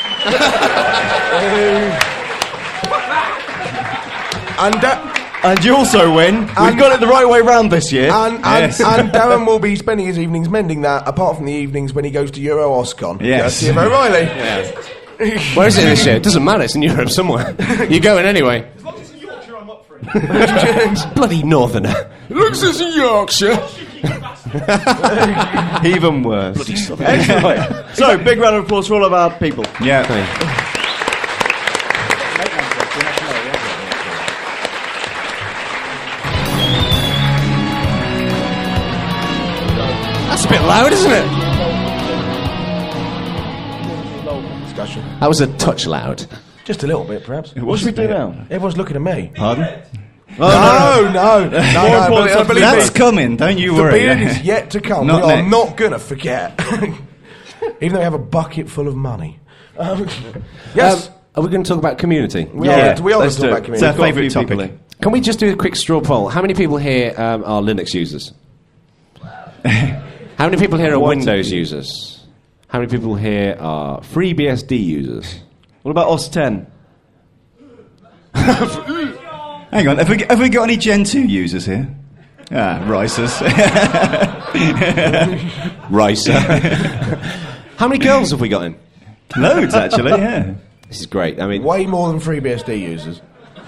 and, da- And you also win. We've And- got it the right way round this year. and, and, Yes. and Darren will be spending his evenings mending that, apart from the evenings when he goes to Euro Oscon. Yes. Steve O'Reilly. Where is it this year? It doesn't matter. It's in Europe somewhere. You're going anyway. As long as it's in Yorkshire, I'm up for it. Bloody northerner. Looks as in Yorkshire. Even worse. Excellent. So, big round of applause for all of our people. Yeah. That's a bit loud, isn't it? Discussion. That was a touch loud. Just a little bit, perhaps. What should we do now? Everyone's looking at me. Pardon? no, no, no, no, important but- stuff. believe That's me, coming, don't you the worry. beard is yet to come. Not we are next. not going to forget. Even though we have a bucket full of money. Um, yes. Um, are we going to talk about community? we yeah, are, we are let's talking do about it. It's community. our We've got a favourite few people topic. here. Can we just do a quick straw poll? How many people here um, are Linux users? How many people here are Windows users? How many people here are FreeBSD users? What about O S ten? Hang on, have we, have we got any Gen two users here? Ah, Ricers. Ricer. How many girls have we got in? Loads, actually, yeah. This is great. I mean, Way more than FreeBSD users.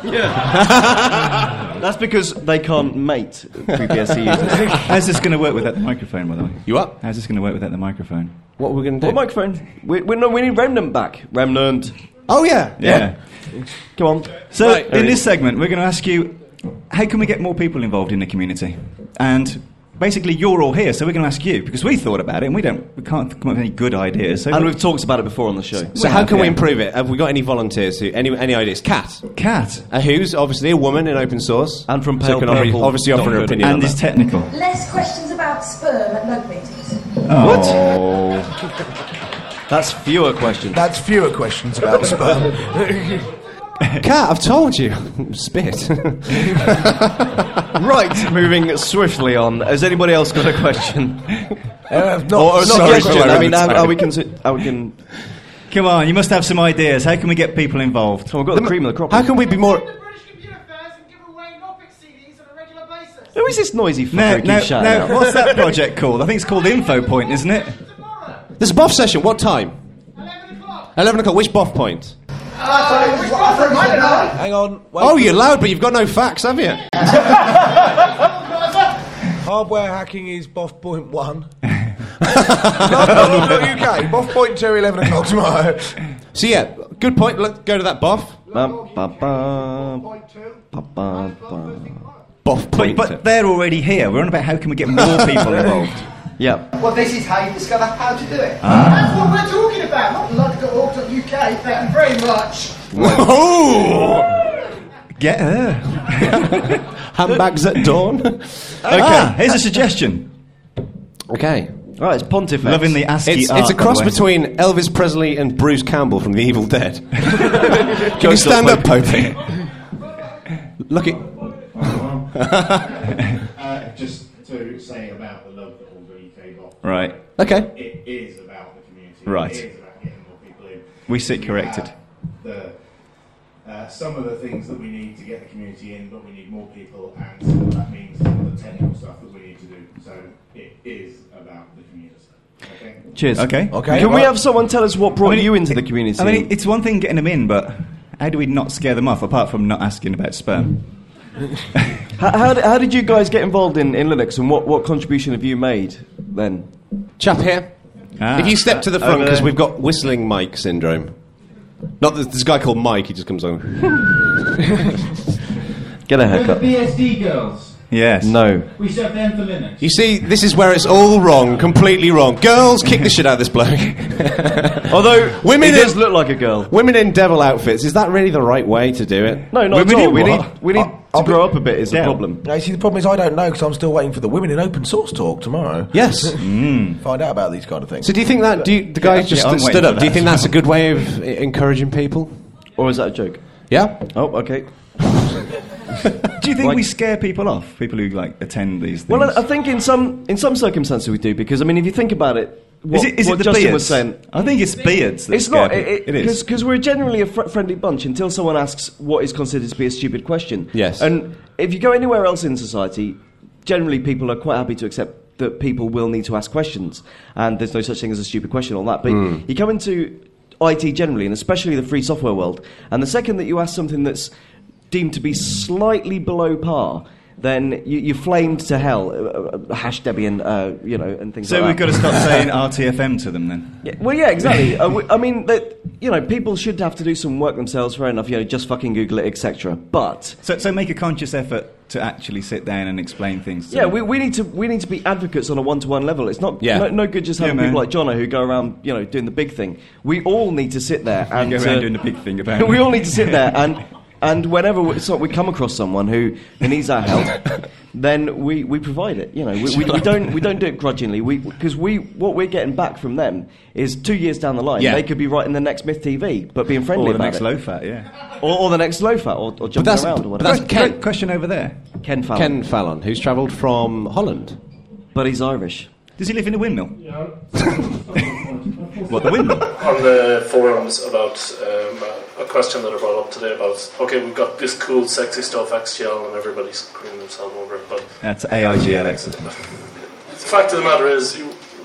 That's because they can't mate FreeBSD users. How's this going to work without the microphone, by the way? you up? How's this going to work without the microphone? What are we going to do? What microphone? We, we, no, we need Remnant back. Remnant. Oh, yeah. Yeah. Come on. So, Right. in this segment, we're going to ask you, how can we get more people involved in the community? And basically, you're all here, so we're going to ask you, because we thought about it, and we don't, we can't come up with any good ideas. So And we- we've talked about it before on the show. So how have, can we yeah. improve it? Have we got any volunteers? Who, any any ideas? Kat, Cat. uh, who's obviously a woman in open source, And from so Pale can obvi- Purple. obviously offer her Dot opinion. And on is that. technical. Less questions about sperm at lug meetings. Oh. That's fewer questions. That's fewer questions about sperm. Kat, I've told you. Spit. Right, moving swiftly on. Has anybody else got a question? Uh, not, Or a sorry, suggestion? sorry. I mean, how, how we can... How we can Come on, you must have some ideas. How can we get people involved? oh, we've got the cream of the crop. How can we be more? The British Computer Fairs and give away Knopic C Ds on a regular basis. Who is this noisy fucker No, who no, keeps shouting no. out? What's that project called? I think it's called Info Point, isn't it? Tomorrow, There's a B O F session. What time? eleven o'clock. Eleven o'clock. Which B O F point? Which bathroom? I don't know. Hang on. Wait. Oh, you're loud, but you've got no facts, have you? Hardware hacking is B O F point one. no, no, not U K. B O F point two, eleven o'clock tomorrow. So yeah, good point. Let's go to that B O F. Bum, ba, ba, Point two. ba, ba, ba. B O F But, point. but they're already here. We're on about how can we get more people involved. Yeah. Well, this is how you discover how to do it. That's what we're talking about, not lug dot org dot U K. Thank you very much. Oh! Get her. Handbags at dawn. Okay. Ah, here's a suggestion. Okay. Right, it's Pontifex. Loving the ASCII It's, art, it's a by the cross way. between Elvis Presley and Bruce Campbell from The Evil Dead. Can you Ghost stand of up, Popey? Look at. Uh, just to say about the love that all the U K got. Right. Okay. It is about the community. Right. It is about getting more people in. We sit You corrected. have The, uh, some of the things that we need to get the community in, but we need more people, and some of that means some of the technical stuff that we need to do. So it is about the community. Okay. Cheers. Okay. Okay. Can we well- have someone tell us what brought I mean, you into the community? I mean, it's one thing getting them in, but how do we not scare them off, apart from not asking about sperm? how, how, did, how did you guys get involved in, in Linux, and what, what contribution have you made then? Chap here. Ah. If you step to the front, Over because there. we've got whistling Mike syndrome. Not that this guy called Mike, he just comes on. Get a Who are the haircut. B S D girls? Yes. No. We should have them for Linux. You see, this is where it's all wrong, completely wrong. Girls, kick the shit out of this bloke. Although, women he does in, look like a girl. Women in devil outfits, is that really the right way to do it? No, not women at all. in We what? need, we need I'll to grow be- up a bit is Yeah. the problem. No, see, the problem is I don't know because I'm still waiting for the Women in Open Source talk tomorrow. Yes. Find out about these kind of things. So do you think that, do you, the guy Yeah, just yeah, I'm stood waiting up, for do you that think as that's a good way of I- encouraging people? Or is that a joke? Yeah? Oh, okay. Do you think Like- we scare people off? People who like attend these things. Well, I, I think in some in some circumstances we do, because I mean, if you think about it, what, is it, is what it the Justin beards? was saying, I think it's beards. That it's scare not. people. It, it is because we're generally a fr- friendly bunch until someone asks what is considered to be a stupid question. Yes. And if you go anywhere else in society, generally people are quite happy to accept that people will need to ask questions, and there's no such thing as a stupid question on that. But Mm. you come into I T generally, and especially the free software world, and the second that you ask something that's deemed to be slightly below par, then you, you're flamed to hell. Uh, uh, hash Debian, uh, you know, and things So like that. we've got to stop saying R T F M to them then. Yeah, well, yeah, exactly. uh, we, I mean, that, you know, people should have to do some work themselves. Fair enough. You know, just fucking Google it, et cetera. But So, so make a conscious effort to actually sit down and explain things. To yeah, them. we, we need to we need to be advocates on a one to one level. It's not Yeah. no, no good just Yeah, having man. people like Jono who go around, you know, doing the big thing. We all need to sit there and go uh, around doing the big thing about we all need to sit there and. And whenever we, so we come across someone who, who needs our help, then we, we provide it. You know, we, we, we don't we don't do it grudgingly. We because we what we're getting back from them is two years down the line, Yeah. they could be writing the next Myth T V, but being friendly or the about next it. low fat, yeah. Or, or the next low fat, or, or jumping that's- around, or but whatever. that's Ken- Question over there. Ken Fallon, Ken Fallon, who's travelled from Holland. but he's Irish. Does he live in a windmill? Yeah. What, the windmill? On the forums about um, a question that I brought up today about, okay, we've got this cool, sexy stuff, X G L, and everybody's screaming themselves over it, but That's A I G L X. the fact of the matter is, you,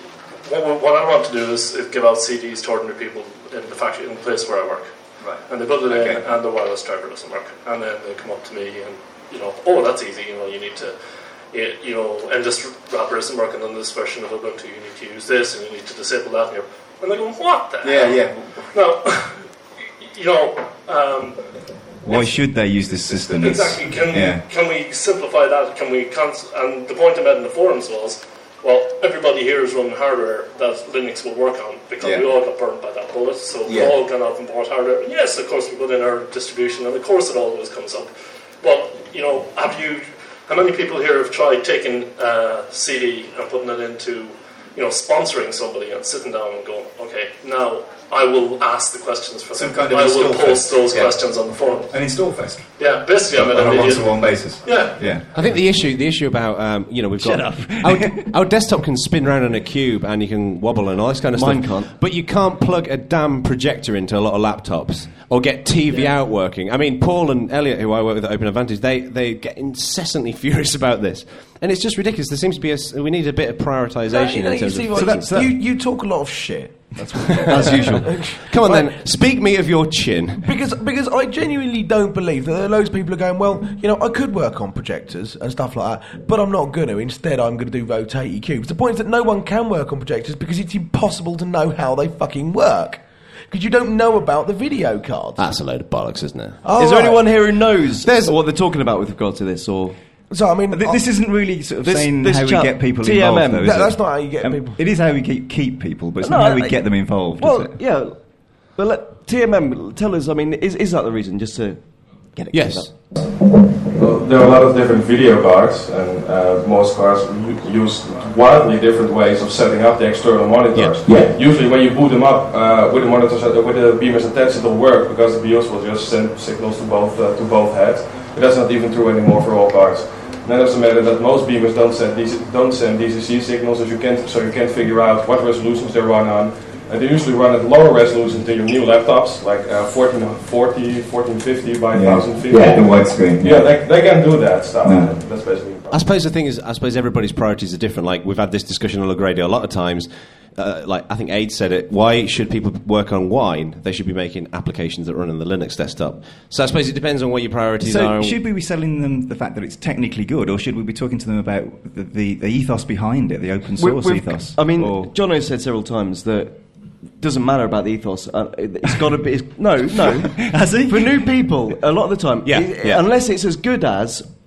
what, what I want to do is, is give out C Ds to ordinary people in the factory, in the place where I work. Right. And they put it Okay. in, and the wireless driver doesn't work. And then they come up to me and, you know, oh, that's easy, you know, you need to, you, you know, and this wrapper isn't working on this version of Ubuntu, you need to use this, and you need to disable that, and you're, and they go, what the Yeah, hell? yeah. Now, you know, um, Why should they use this system? It's- exactly. Can yeah. we can we simplify that? Can we? Cons- and the point I made in the forums was, well, everybody here is running hardware that Linux will work on because Yeah. we all got burned by that bullet. So Yeah. we all gone off and bought hardware. And yes, of course we put in our distribution, and of course it always comes up. But you know, have you? How many people here have tried taking a C D and putting it into, you know, sponsoring somebody and sitting down and going, okay, now I will ask the questions for Some them. kind of I will install post fest. those Yeah. questions on the forum. An install fest. Yeah, basically, I'm on an a idiot. one-to-one basis. Yeah. Yeah. I think the issue, the issue about, um, you know, we've Shut got... up. Our, our desktop can spin around in a cube and you can wobble and all this kind of Mine stuff. can't. But you can't plug a damn projector into a lot of laptops or get T V out working. I mean, Paul and Elliot, who I work with at Open Advantage, they, they get incessantly furious about this. And it's just ridiculous. There seems to be a... s- We need a bit of prioritisation You know, in you terms see of... what- So that's- you, you talk a lot of shit. That's what as usual. Come on then, speak me of your chin. Because because I genuinely don't believe that there are loads of people who are going, well, you know, I could work on projectors and stuff like that, but I'm not going to. Instead, I'm going to do rotatey cubes. The point is that no one can work on projectors because it's impossible to know how they fucking work. Because you don't know about the video cards. That's a load of bollocks, isn't it? Oh, Is there right. anyone here who knows There's- what they're talking about with regard to this, or So, I mean... Th- This isn't really sort of This- saying this how chap- we get people T M M. involved, though, is That- it? that's not how you get Um, people... It is how we keep, keep people, but it's No, not how we I- get them involved, well, is it? yeah. But let T M M tell us. I mean, is is that the reason? Just to get it Yes. cleared up? Well, there are a lot of different video cards, and uh, most cards u- use wildly different ways of setting up the external monitors. Yeah. Yeah. Usually, when you boot them up uh, with the monitors uh, with the beamers attached, it'll work because the B I O S will just send signals to both uh, to both heads. But that's not even true anymore for all cards. And then there's the matter that most beamers don't send D C, don't send D C C signals, so you can't so you can't figure out what resolutions they run on. And they usually run at lower resolutions than your new laptops, like uh, fourteen forty, fourteen fifty by Yeah. one thousand fifty. Yeah, the widescreen. Yeah, they, they can do that stuff. No. That's basically. I suppose the thing is, I suppose everybody's priorities are different. Like, we've had this discussion on Lug Radio a lot of times. Uh, like, I think Aid said it. Why should people work on Wine? They should be making applications that run on the Linux desktop. So I suppose it depends on what your priorities So are. should we be selling them the fact that it's technically good, or should we be talking to them about the, the, the ethos behind it, the open source We've- ethos? I mean, Or- John has said several times that it doesn't matter about the ethos. Uh, it- it's got to be. It's, no, no. Has he? For new people, a lot of the time, Yeah, it- yeah. unless it's as good as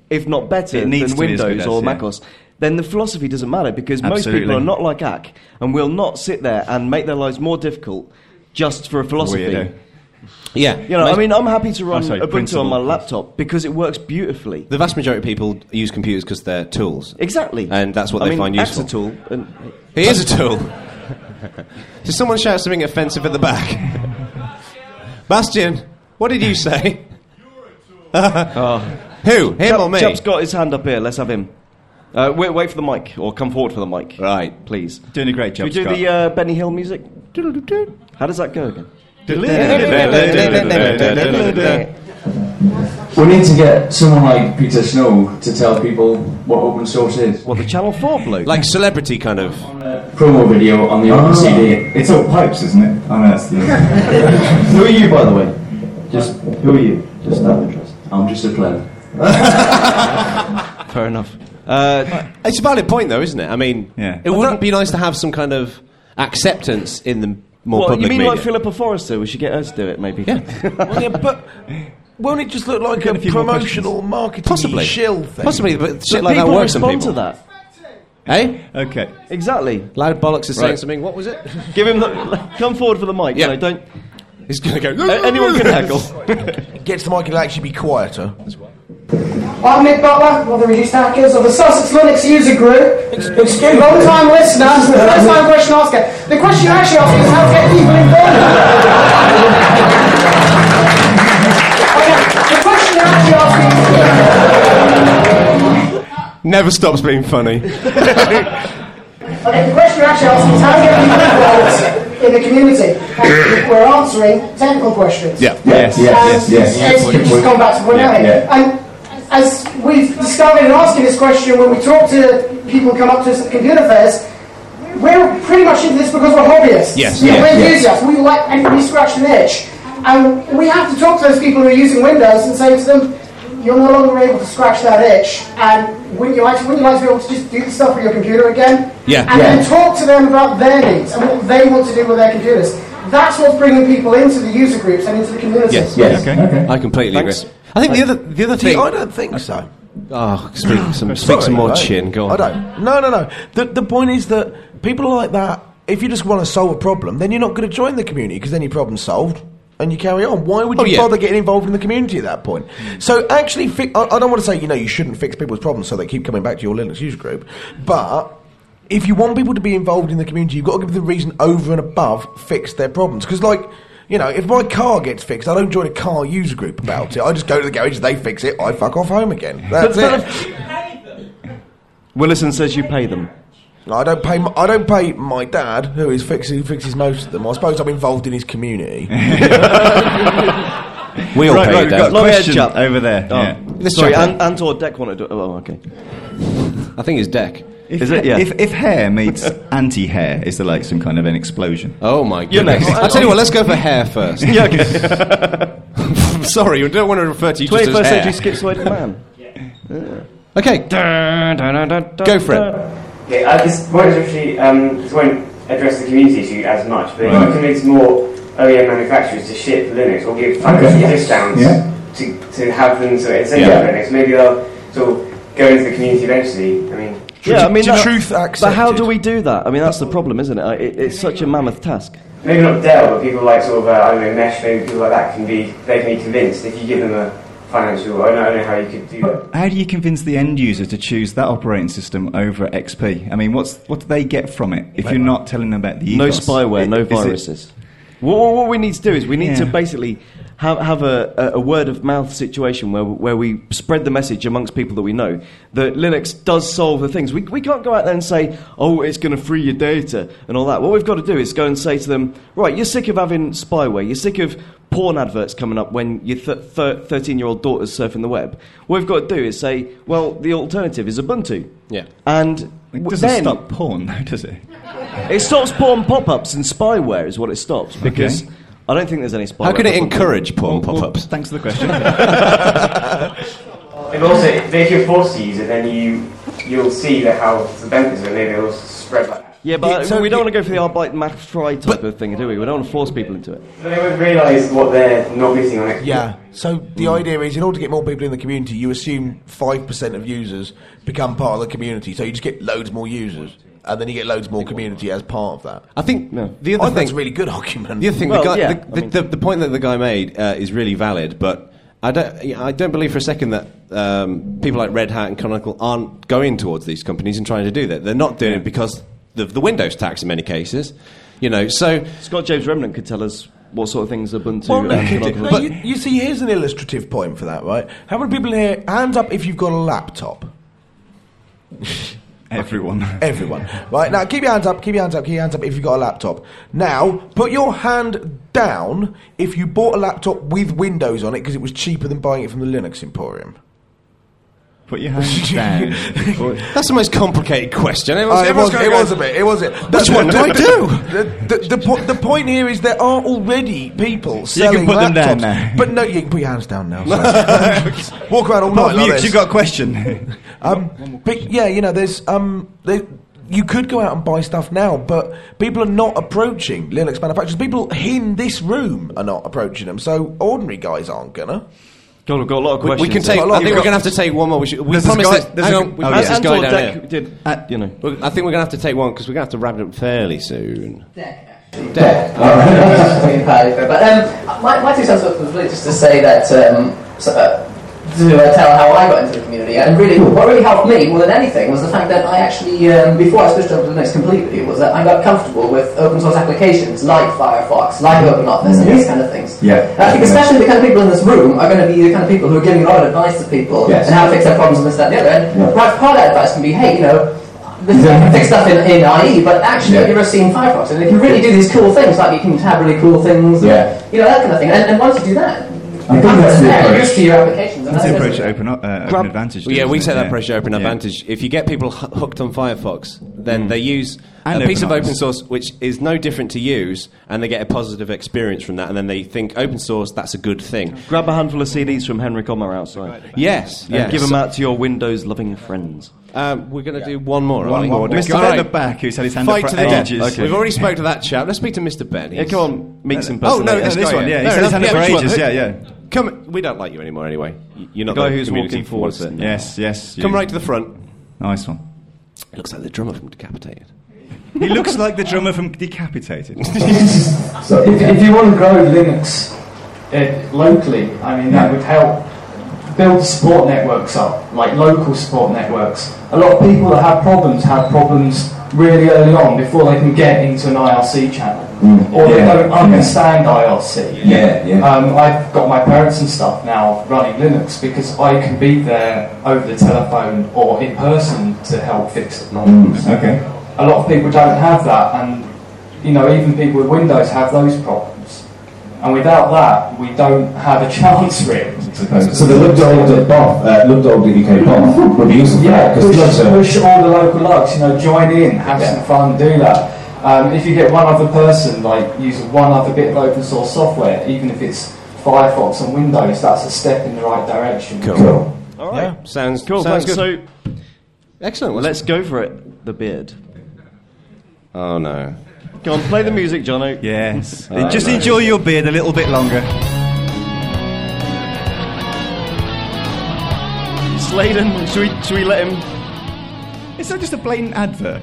if not better, It needs than to be as Windows good as, or yeah. macOS, then the philosophy doesn't matter because most Absolutely. people are not like A C, and will not sit there and make their lives more difficult just for a philosophy. Weirdo. Yeah. You know, I mean, I'm happy to run Oh, sorry, Ubuntu on principle. my laptop because it works beautifully. The vast majority of people use computers because they're tools. Exactly. And that's what I they mean, find App's useful. a tool. And He is a tool. Did someone shout something offensive at the back? Bastian, what did you say? oh. Who? Him Chup, or me? Chup's got his hand up here. Let's have him. Uh, wait, wait for the mic, or come forward for the mic. Right. Please. Doing a great job, Can we do Scott. the uh, Benny Hill music? How does that go again? We need to get someone like Peter Snow to tell people what open source is. What, the Channel four bloke? Like celebrity kind of. Promo video on the Oh, open C D. It's all pipes, isn't it? Oh no, that's the Who are you, by the way? Just, who are you? Just out of interest. I'm just a pleb. Fair enough. Uh, it's a valid point, though, isn't it? I mean, Yeah. it wouldn't be nice to have some kind of acceptance in the more what, public you mean media. like Philippa Forrester? We should get her to do it, maybe. Yeah. Well, yeah, but won't it just look like a, a few more promotional marketing Possibly. shill thing? Possibly, but But shit like that people works on respond people. to that. Eh? Okay. Exactly. Loud Bollocks is saying Right. something. What was it? Give him the... Come forward for the mic. Yeah. No, don't... He's going to go... Uh, anyone can heckle. Gets the mic, it'll actually be quieter. I'm Nick Butler of the Reduced Hackers of the Sussex Linux User Group. Excuse me. Long time listener, first time question asker. The question you're actually asking is how to get people involved. Okay, the question you're actually asking Never stops being funny. Okay, the question you're actually asking is how to get people involved in the community. And we're answering technical questions. Yeah. Yes, yes, yes, yes. It's just gone back to point Yeah, out here. yeah. And as we've discovered in asking this question, when we talk to people who come up to us at computer fairs, we're pretty much into this because we're hobbyists. Yes, You know, yes, we're yes. enthusiasts. We like, and we scratch an itch. And we have to talk to those people who are using Windows and say to them, you're no longer able to scratch that itch, and wouldn't you like to, wouldn't you like to be able to just do the stuff with your computer again? Yeah. And Yeah. then talk to them about their needs and what they want to do with their computers. That's what's bringing people into the user groups and into the community. Yes. Yes. Okay. Okay. I completely Thanks. agree. I think the other the other See, thing. I don't think so. Oh, speak some, speak Sorry, some more mate. chin. Go on. I don't. No, no, no. The, the point is that people like that, if you just want to solve a problem, then you're not going to join the community because then your problem's solved and you carry on. Why would you Oh, yeah. bother getting involved in the community at that point? So actually, fi- I, I don't want to say, you know, you shouldn't fix people's problems so they keep coming back to your Linux user group, but if you want people to be involved in the community, you've got to give them the reason over and above fix their problems. Because, like, you know, if my car gets fixed, I don't join a car user group about it. I just go to the garage, they fix it, I fuck off home again. That's it. Willison says you pay them. I don't pay. My, I don't pay my dad, who is fixing, who fixes most of them. I suppose I'm involved in his community. We all Right, pay right, you we've down. got a Long question head chap. over there. Oh. Yeah. This Sorry, chap- An- Ant or Deck wanted to... Oh, okay. I think it's Deck. If, Is it? Yeah. If, if hair meets anti-hair, is there like some kind of an explosion? Oh my You're goodness! next. I'll tell you what. Let's go for hair first. Yeah, okay. Sorry, I don't want to refer to you just as twenty-first hair. century schizoid man. Okay, go for it. Okay, uh, this won't actually um, this won't address the community issue as much, but Right. it convince more O E M manufacturers to ship Linux or give financial Okay. discounts Yeah. to, to have them sort of incentive Yeah. Linux. Maybe they'll sort of go into the community eventually. I mean, Yeah, I mean, to that- truth but how accepted. do we do that? I mean, that's the problem, isn't it? I- it it's such a mammoth task. maybe not Dell, but people like sort of uh, I don't know Mesh, maybe people like that can be they can be convinced if you give them a financial. I don't know, I don't know how you could do that. How do you convince the end user to choose that operating system over X P? I mean, what's what do they get from it if you're not telling them about the No ethos? spyware, I- no is it- viruses. What, what, what we need to do is we need to Yeah. basically have, have a, a, a word of mouth situation where, where we spread the message amongst people that we know that Linux does solve the things. We, we can't go out there and say, oh, it's going to free your data and all that. What we've got to do is go and say to them, right, you're sick of having spyware, you're sick of porn adverts coming up when your thirteen-year-old daughter's surfing the web. What we've got to do is say, well, the alternative is Ubuntu. Yeah. And It w- doesn't then stop porn, though, does it? it stops porn pop-ups and spyware is what it stops because Okay. I don't think there's any spyware. How can it for- encourage porn Well, pop-ups? thanks for the question. If also, but if you're forced to use it, then you you'll see that how the benefits of it. Maybe it'll spread like that. Yeah, but Yeah, so we don't you- want to go for the Arbeit macht frei type of thing, do we? We don't want to force people into it. They would realise what they're not missing on it. Yeah. So the idea is, in order to get more people in the community, you assume five percent of users become part of the community. So you just get loads more users, and then you get loads more community as part of that. I think the I other think thing, that's a really good argument. The other thing, Well, the, guy, yeah, the, I mean- the, the, the point that the guy made uh, is really valid, but I don't, I don't believe for a second that um, people like Red Hat and Canonical aren't going towards these companies and trying to do that. They're not doing it because of the Windows tax in many cases. You know, so Scott James Remnant could tell us what sort of things Ubuntu Well, no, and you, Canonical- no, you, you see, here's an illustrative point for that, right? How many people in here, hands up if you've got a laptop? Everyone. Everyone. Right, now keep your hands up, keep your hands up, keep your hands up if you've got a laptop. Now, put your hand down if you bought a laptop with Windows on it because it was cheaper than buying it from the Linux Emporium. Put your hands down. That's the most complicated question. Oh, Everyone's, it everyone's was, gonna it go, was a bit, it was it. Which one do I do? The, the, the, po- the point here is there are already people selling put them laptops. down now. But no, you can put your hands down now. sorry. Walk around all night like Mute, this. you got a question. Um, but yeah, you know, there's um, there, you could go out and buy stuff now, but people are not approaching Linux manufacturers. People in this room are not approaching them, so ordinary guys aren't gonna. God, we've got a lot of We, questions. we can take. here. I think we're going to have to take one more. We, should, we There's this promised guy- this. there's Hang a- on, we oh, promised yeah. this guy Anton down Deck here. did, Uh, you know. Well, I think we're going to have to take one because we're going to have to wrap it up fairly soon. Dead. But um, my, my two cents was really just to say that um, so, uh, to uh, tell how I got into the community, and really what really helped me more than anything was the fact that I actually, um, before I switched over to Linux completely, was that I got comfortable with open source applications like Firefox, like OpenOffice, and these kind of things. Yeah. And I think especially the kind of people in this room are going to be the kind of people who are giving a lot of advice to people Yes. and how to fix their problems and this, that, and the other. And Yeah. perhaps part of that advice can be, hey, you know, this I can fix stuff in, in I E, but actually, Yeah. have you ever seen Firefox? And it can really do these cool things, like you can have really cool things, and, Yeah. you know, that kind of thing. And, and once you do that, I think that's the there, approach. used to your applications. And That's the that's approach to open, up, uh, open advantage. Well, yeah, isn't we it? take that Yeah. approach to open Yeah. advantage. If you get people h- hooked on Firefox, then they use And a piece of OpenOffice. open source which is no different to use, and they get a positive experience from that, and then they think open source, that's a good thing. Grab a handful of C Ds from Henrik Omar outside. Yes, And yes. give them out to your Windows-loving friends. Um, we're going to do one more. One Ollie. more. The Mister guy All at right. the back who's had his hand Fight up to for the death. ages. Okay. We've already spoke to that chap. Let's speak to Mister Ben. Yeah, come on, meet some Oh, no, personalities. no, this guy, one, yeah. yeah. He's No, had his no, hand up yeah, for which ages, one? yeah, yeah. Come, we don't like you anymore anyway. Y- You're not The guy the who's community walking forwards force. then. Yes, yes. Come you- right to the front. Nice one. It looks like the drummer from Decapitated. He looks like the drummer from Decapitated. So if, if you want to grow Linux uh, locally, I mean, that would help build support networks up, like local support networks. A lot of people that have problems have problems really early on before they can get into an I R C channel. Mm. Or they Yeah, don't yeah. understand I R C. Yeah, yeah. Um, I've got my parents and stuff now running Linux because I can be there over the telephone or in person to help fix the problems. Mm, okay. A lot of people don't have that, and you know, even people with Windows have those problems. And without that, we don't have a chance, really. So the lubdog.bof, uh, lubdog.uk bof would be useful for Yeah, that, push, because push all the local lugs, you know, join in, have some fun, do that. Um, if you get one other person, like, use one other bit of open source software, even if it's Firefox on Windows, that's a step in the right direction. Cool. Cool. All right. Yeah, sounds Cool. Sounds thanks. good. So Excellent. well, let's go for it. The beard. Oh no. Go on, play the music, Jono. Yes. Oh, Just no. enjoy your beard a little bit longer. Sladen, should we, should we let him? It's not just a blatant advert.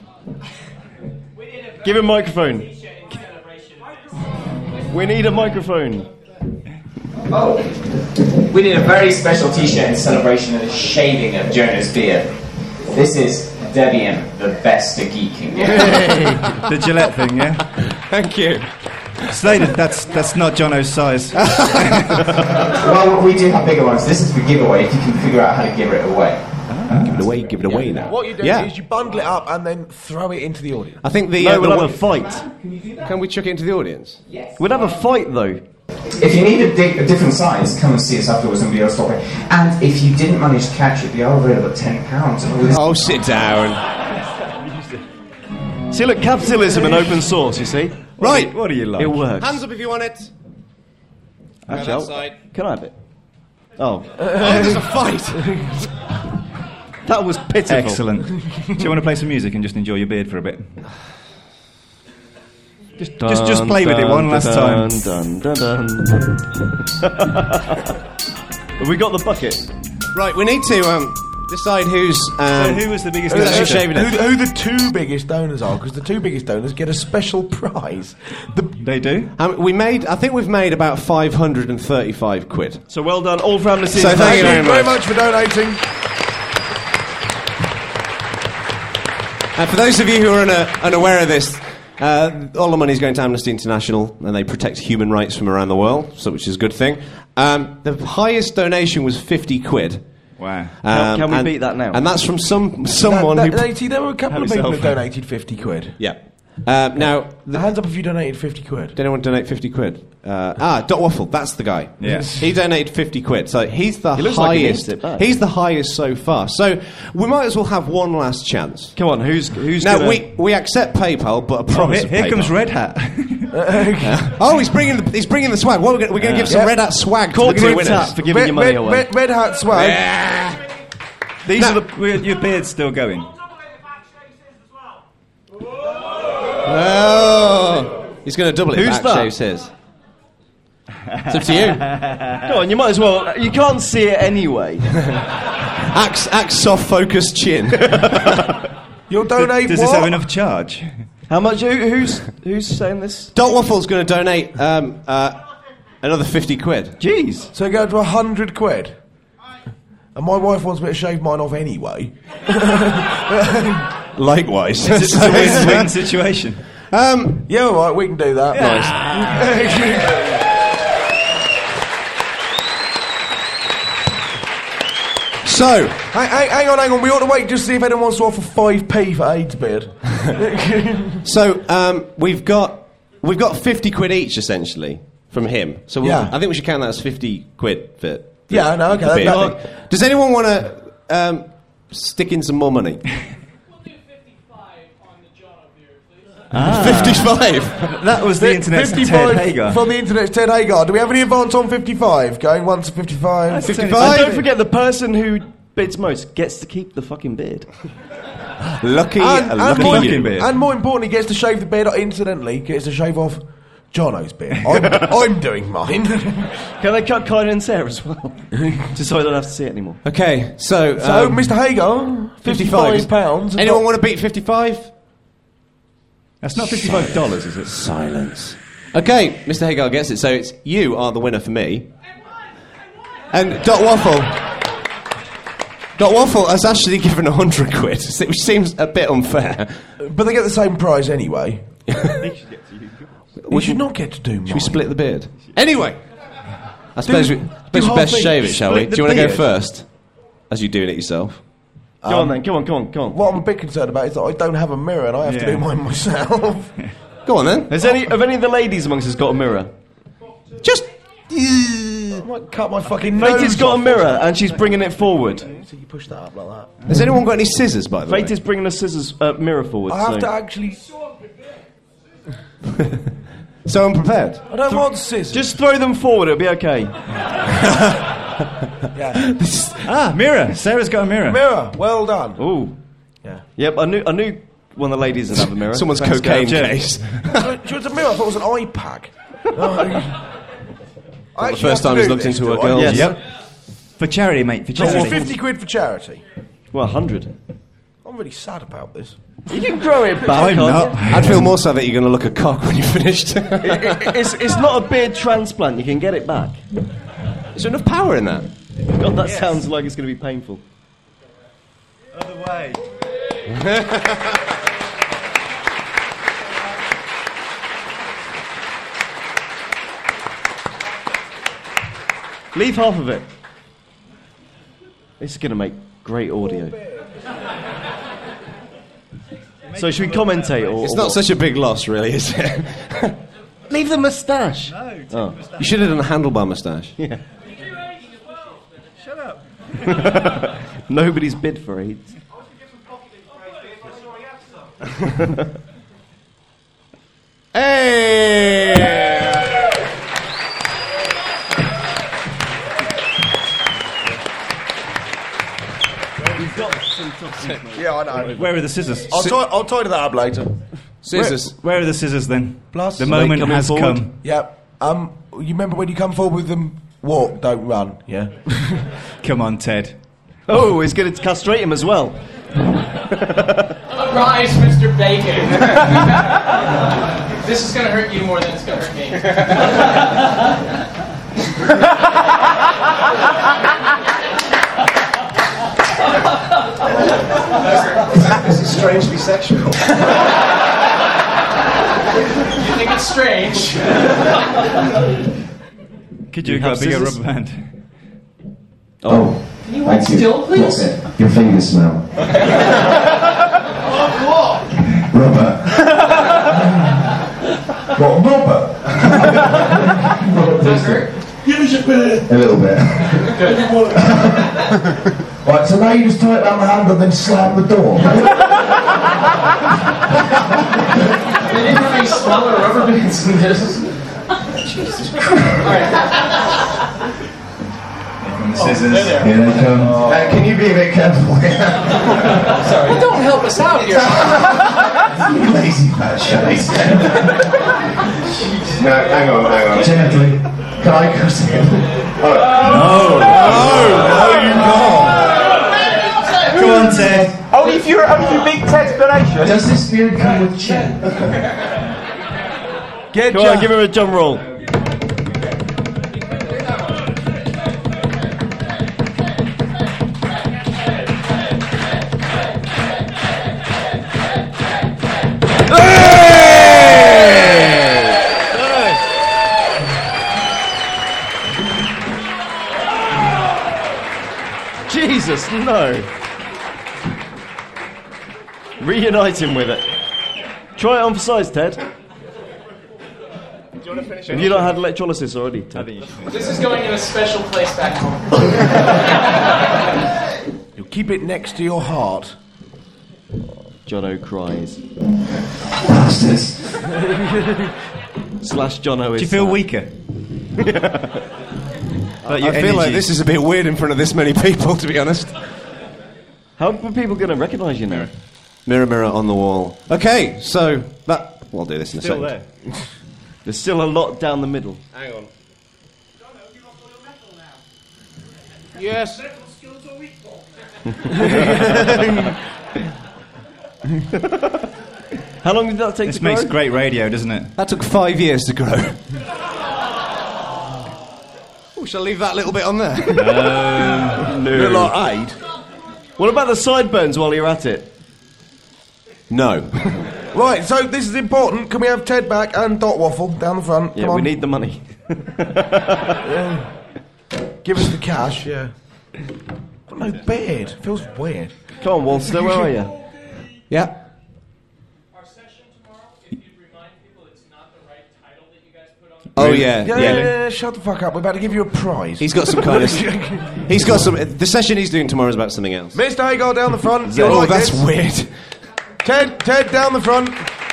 Give him a microphone. We need a microphone. Oh, we did a very special T-shirt in celebration of the shaving of Jonah's beard. This is Debian, the best a geek can get. The Gillette thing, yeah? Thank you. Sladen, that's that's not Jono's size. Well, we do have bigger ones. This is the giveaway if you can figure out how to give it away. Give it away. Give it away now. What you do Yeah. is you bundle it up and then throw it into the audience. I think the. No, uh, we'll the have a fight. Can we chuck it into the audience? We'll have a fight though. If you need a, di- a different size, come and see us afterwards and we'll stop it. And if you didn't manage to catch it, they are available at ten pounds. Oh, sit down. See, look, capitalism and open source. You see, Right. What do you like? it works. Hands up if you want it. Actually, that I'll- side. Can I have it? Oh, Oh, there's a fight. That was pitiful. Excellent. Do you want to play some music and just enjoy your beard for a bit? Just, Dun, just, just play with dun, it one dun, last time. Dun, dun, dun, dun. Have we got the bucket? Right, we need to um, decide who's. Um, So who was the biggest who's donor? actually shaving Who, it? who the two biggest donors are? Because the two biggest donors get a special prize. The, They do? Um, we made. I think we've made about five hundred and thirty-five quid. So well done, all for Amnesty So thank you International. very very much. much for donating. And for those of you who are una- unaware of this, uh, all the money is going to Amnesty International, and they protect human rights from around the world, so which is a good thing. Um, the highest donation was fifty quid. Wow. Um, Can- can we and- beat that now? And that's from some someone that, who. that, see, there were a couple of Have people who yourself. donated fifty quid. Yeah. Um, now, The hands up if you donated fifty quid. did anyone donate fifty quid? Uh, ah, Dot Waffle, that's the guy. Yes. He donated fifty quid, so he's the He looks like he needs highest. it back. He's the highest so far. So we might as well have one last chance. Come on, who's who's Now gonna... we, we accept PayPal, but a Oh, promise here of here PayPal. comes Red Hat. Oh, he's bringing the, he's bringing the swag. What we're going we're going to give some Yeah. Red Hat swag Corporate to the two winners. tap for giving Red, your money red, away. red, red hat swag. These No. are the. We're- Your beard's still going. Oh, he's going to double it. Who's back, that? shaves his. It's up to you. Come on, you might as well. You can't see it anyway. Axe, axe soft focused chin. You'll donate Does what? this have enough charge? How much? Who, who's who's saying this? Dot Waffle's going to donate um, uh, another fifty quid. Jeez. So go to a hundred quid. And my wife wants me to shave mine off anyway. Likewise. It's a win-win situation. Um, Yeah, all right, we can do that. so, hang, hang, hang on, hang on. We ought to wait just to see if anyone wants to offer five p for AIDS beard. so um, we've got we've got fifty quid each essentially from him. So we'll, Yeah. I think we should count that as fifty quid for. for Yeah, no, okay, the beer. that- that- Does anyone want to um, stick in some more money? Ah. fifty-five. That was the internet's Ted Hagar. From the internet's Ted Hagar. Do we have any advance on fifty-five? Going once to fifty-five. fifty-five. And don't forget, the person who bids most gets to keep the fucking beard. Lucky, And, and, lucky more, you. beard. and more importantly, gets to shave the beard. Incidentally, gets to shave off Jono's beard. I'm, I'm doing mine. Can they cut Kylie and Sarah as well? Just so I don't have to see it anymore. Okay, so So, um, Mister Hagar, fifty-five pounds. Anyone want to beat fifty-five? That's not fifty-five dollars, is it? Silence. Okay, Mister Hagar gets it. So it's you are the winner for me. And Dot Waffle. Dot Waffle has actually given a hundred quid, which seems a bit unfair. But they get the same prize anyway. We should not get to do Should we mine. split the beard? Anyway, I suppose we, I suppose we half best each. shave it, shall we? Split Do the you want to go beard. first? As you're doing it yourself. Go on then, come on, come on, come on. What I'm a bit concerned about is that I don't have a mirror and I have to Yeah. do mine myself. Go on then. Has any, have any of the ladies amongst us got a mirror? Just. I might cut my fucking Fate nose has got off. a mirror and she's bringing it forward. So you push that up like that. Has anyone got any scissors, by the Fate way? is bringing a scissors uh, mirror forward. I have so. to actually. So unprepared. I don't want scissors. Just throw them forward, it'll be okay. Yeah. Ah, mirror. Sarah's got a mirror. Mirror. Well done. Ooh. Yeah. Yep, I knew I knew one of the ladies would have a mirror. Someone's Thanks, cocaine Gav. case. She was a mirror. I thought it was an eye pack. The first time he's looked into a girl. Yes. Yep. For charity, mate. For So charity. fifty quid for charity. Well, a hundred. I'm really sad about this. You can grow it back. I'm can't not. you? I'd feel more sad that you're going to look a cock when you're finished. It- it- it's, it's not a beard transplant, you can get it back. Is there enough power in that? God, that sounds like it's going to be painful. Other way. Leave half of it. This is going to make great audio. So should we commentate or? It's or not what? such a big loss, really, is it? Leave the moustache. No, Oh. You should have done a handlebar moustache. Yeah. shut up. Nobody's bid for AIDS. Hey! We've got some yeah, I know. Where are the scissors? I'll, ti- I'll tidy that up later. Scissors. Where, where are the scissors then? Plus, the moment has forward. come. Yep. Um, you remember when you come forward with them? Walk, don't run. Yeah. Come on, Ted. Oh, he's going to castrate him as well. Arise, Mister Bacon. This is going to hurt you more than it's going to hurt me. This is strangely sexual. You think it's strange? Could you, You got have a bigger scissors? rubber band? Oh. Can you hold Thank you. still, please? What's it? Your fingers smell. Oh, Rubber. What, rubber? Does it hurt? Give us a bit. A little bit. Right, so now you just tie it around my hand and then slam the door. They didn't have any smaller rubber bands in this. Jesus Christ. Alright. Scissors. they're there. Here they come. Uh, can you be a bit careful? Sorry. Well, don't help us out here. Lazy fat shite. No, hang on, hang on. Gently. Can I cuss him? Oh. No. No, you can't. Come on, Ted. Only if you're only if you big Ted's donation. Does this beard come with chin? Get Come on, give him a drum roll. Jesus, no. Reunite him with it. Try it on for size, Ted. Do you want to finish Have you not had electrolysis already, Ted? This is going to a special place back home. You keep it next to your heart. Jono cries. Bastards. Slash Jono is Do you feel sad. weaker? I, I feel like this is a bit weird in front of this many people, to be honest. How are people going to recognise you now? Mirror, mirror on the wall. Okay, so that... We'll do this in Still a second. there. There's still a lot down the middle. Hang on. Yes. How long did that take This to grow? makes great radio, doesn't it? That took five years to grow. Oh, shall I leave that little bit on there? Um, No. Bit like aid. What about the sideburns while you're at it? No. Right, so this is important. Can we have Ted back and Dot Waffle down the front? Yeah, Come we on. need the money. Yeah. Give us the cash, yeah. Got no beard. Feels weird. Come on, Walster, where are you? Yeah. Oh yeah, Yeah, yeah. yeah, yeah, shut the fuck up. We're about to give you a prize. He's got some kind of. He's got some. The session he's doing tomorrow is about something else. Mister Hagar down the front. Oh, You'll like that's this. weird. Ted, Ted down the front.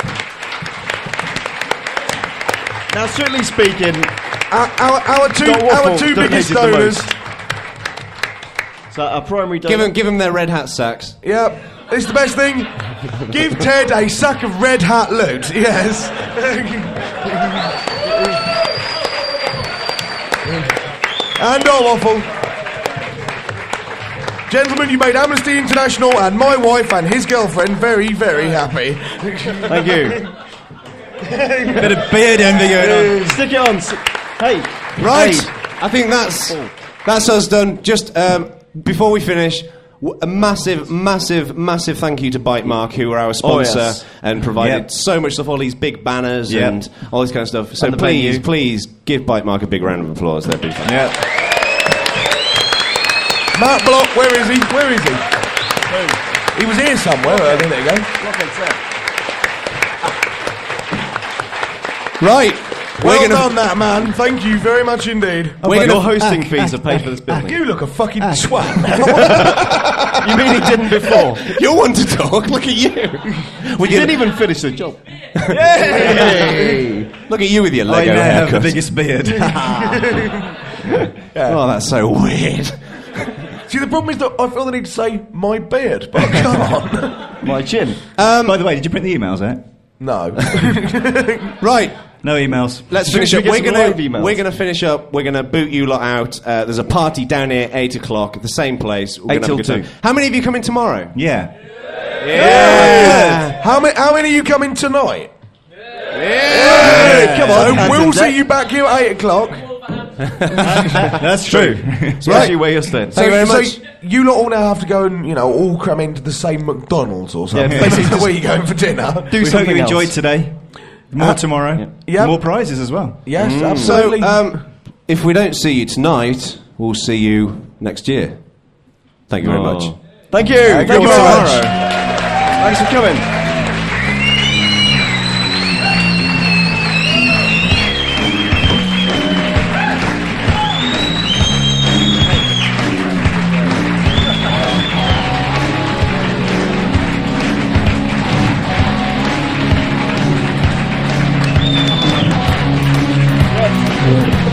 Now, strictly speaking, Our, our, our two, Dot Waffle our two biggest donated the donors. most. So our primary donor. Give him, give him their red hat sacks. Yep. This is the best thing. Give Ted a sack of red hat loot. Yes. And Dot Waffle. Gentlemen, you made Amnesty International and my wife and his girlfriend very, very happy. Thank you. Bit of beard envy going on. Stick it on. s- Hey. Right. Hey. I think that's that's us done. Just um, before we finish, w- a massive, massive, massive thank you to Bite Mark, who are our sponsor Oh, yes. and provided Yep. so much stuff, all these big banners Yep. and all this kind of stuff. So And the please, venue. please give Bite Mark a big round of applause. That'd be fun. Yeah. Mark Block, where is he? Where is he? He was here somewhere. Uh, there you go. Right. Well We're gonna- done, that man. Thank you very much indeed. We're gonna- your hosting ah, fees ah, are paid for this building. You look a fucking swat now. You mean he didn't before? You're one to talk. Look at you. We didn't even finish the job. Yay! Look at you with your I Lego now have the haircut. biggest beard. Oh, that's so weird. See, the problem is that I feel the need to say my beard, but I can't. My chin. Um, By the way, did you print the emails out? No. Right. No emails. Let's Should we- finish should up. we We're get some gonna live emails? we're gonna finish up. We're gonna boot you lot out. Uh, there's a party down here, eight o'clock, at the same place. We're Eight gonna have a till good two. time. How many of you coming tomorrow? Yeah. Yeah. How many? How many are you coming tonight? Yeah. Come on. So we'll see you back here at eight o'clock. That's true. Especially where you're staying. So, Thank you very so much. you lot all now have to go and, you know, all cram into the same McDonald's or something. Yeah, Basically, where you going for dinner? Do We hope something you enjoyed else. today. More Uh, tomorrow. yeah. More prizes as well. Yes, So, absolutely. um, if we don't see you tonight, we'll see you next year. Thank you very Oh. much. Thank you. Thank Thank you you very very much. much. Thanks for coming. Yeah.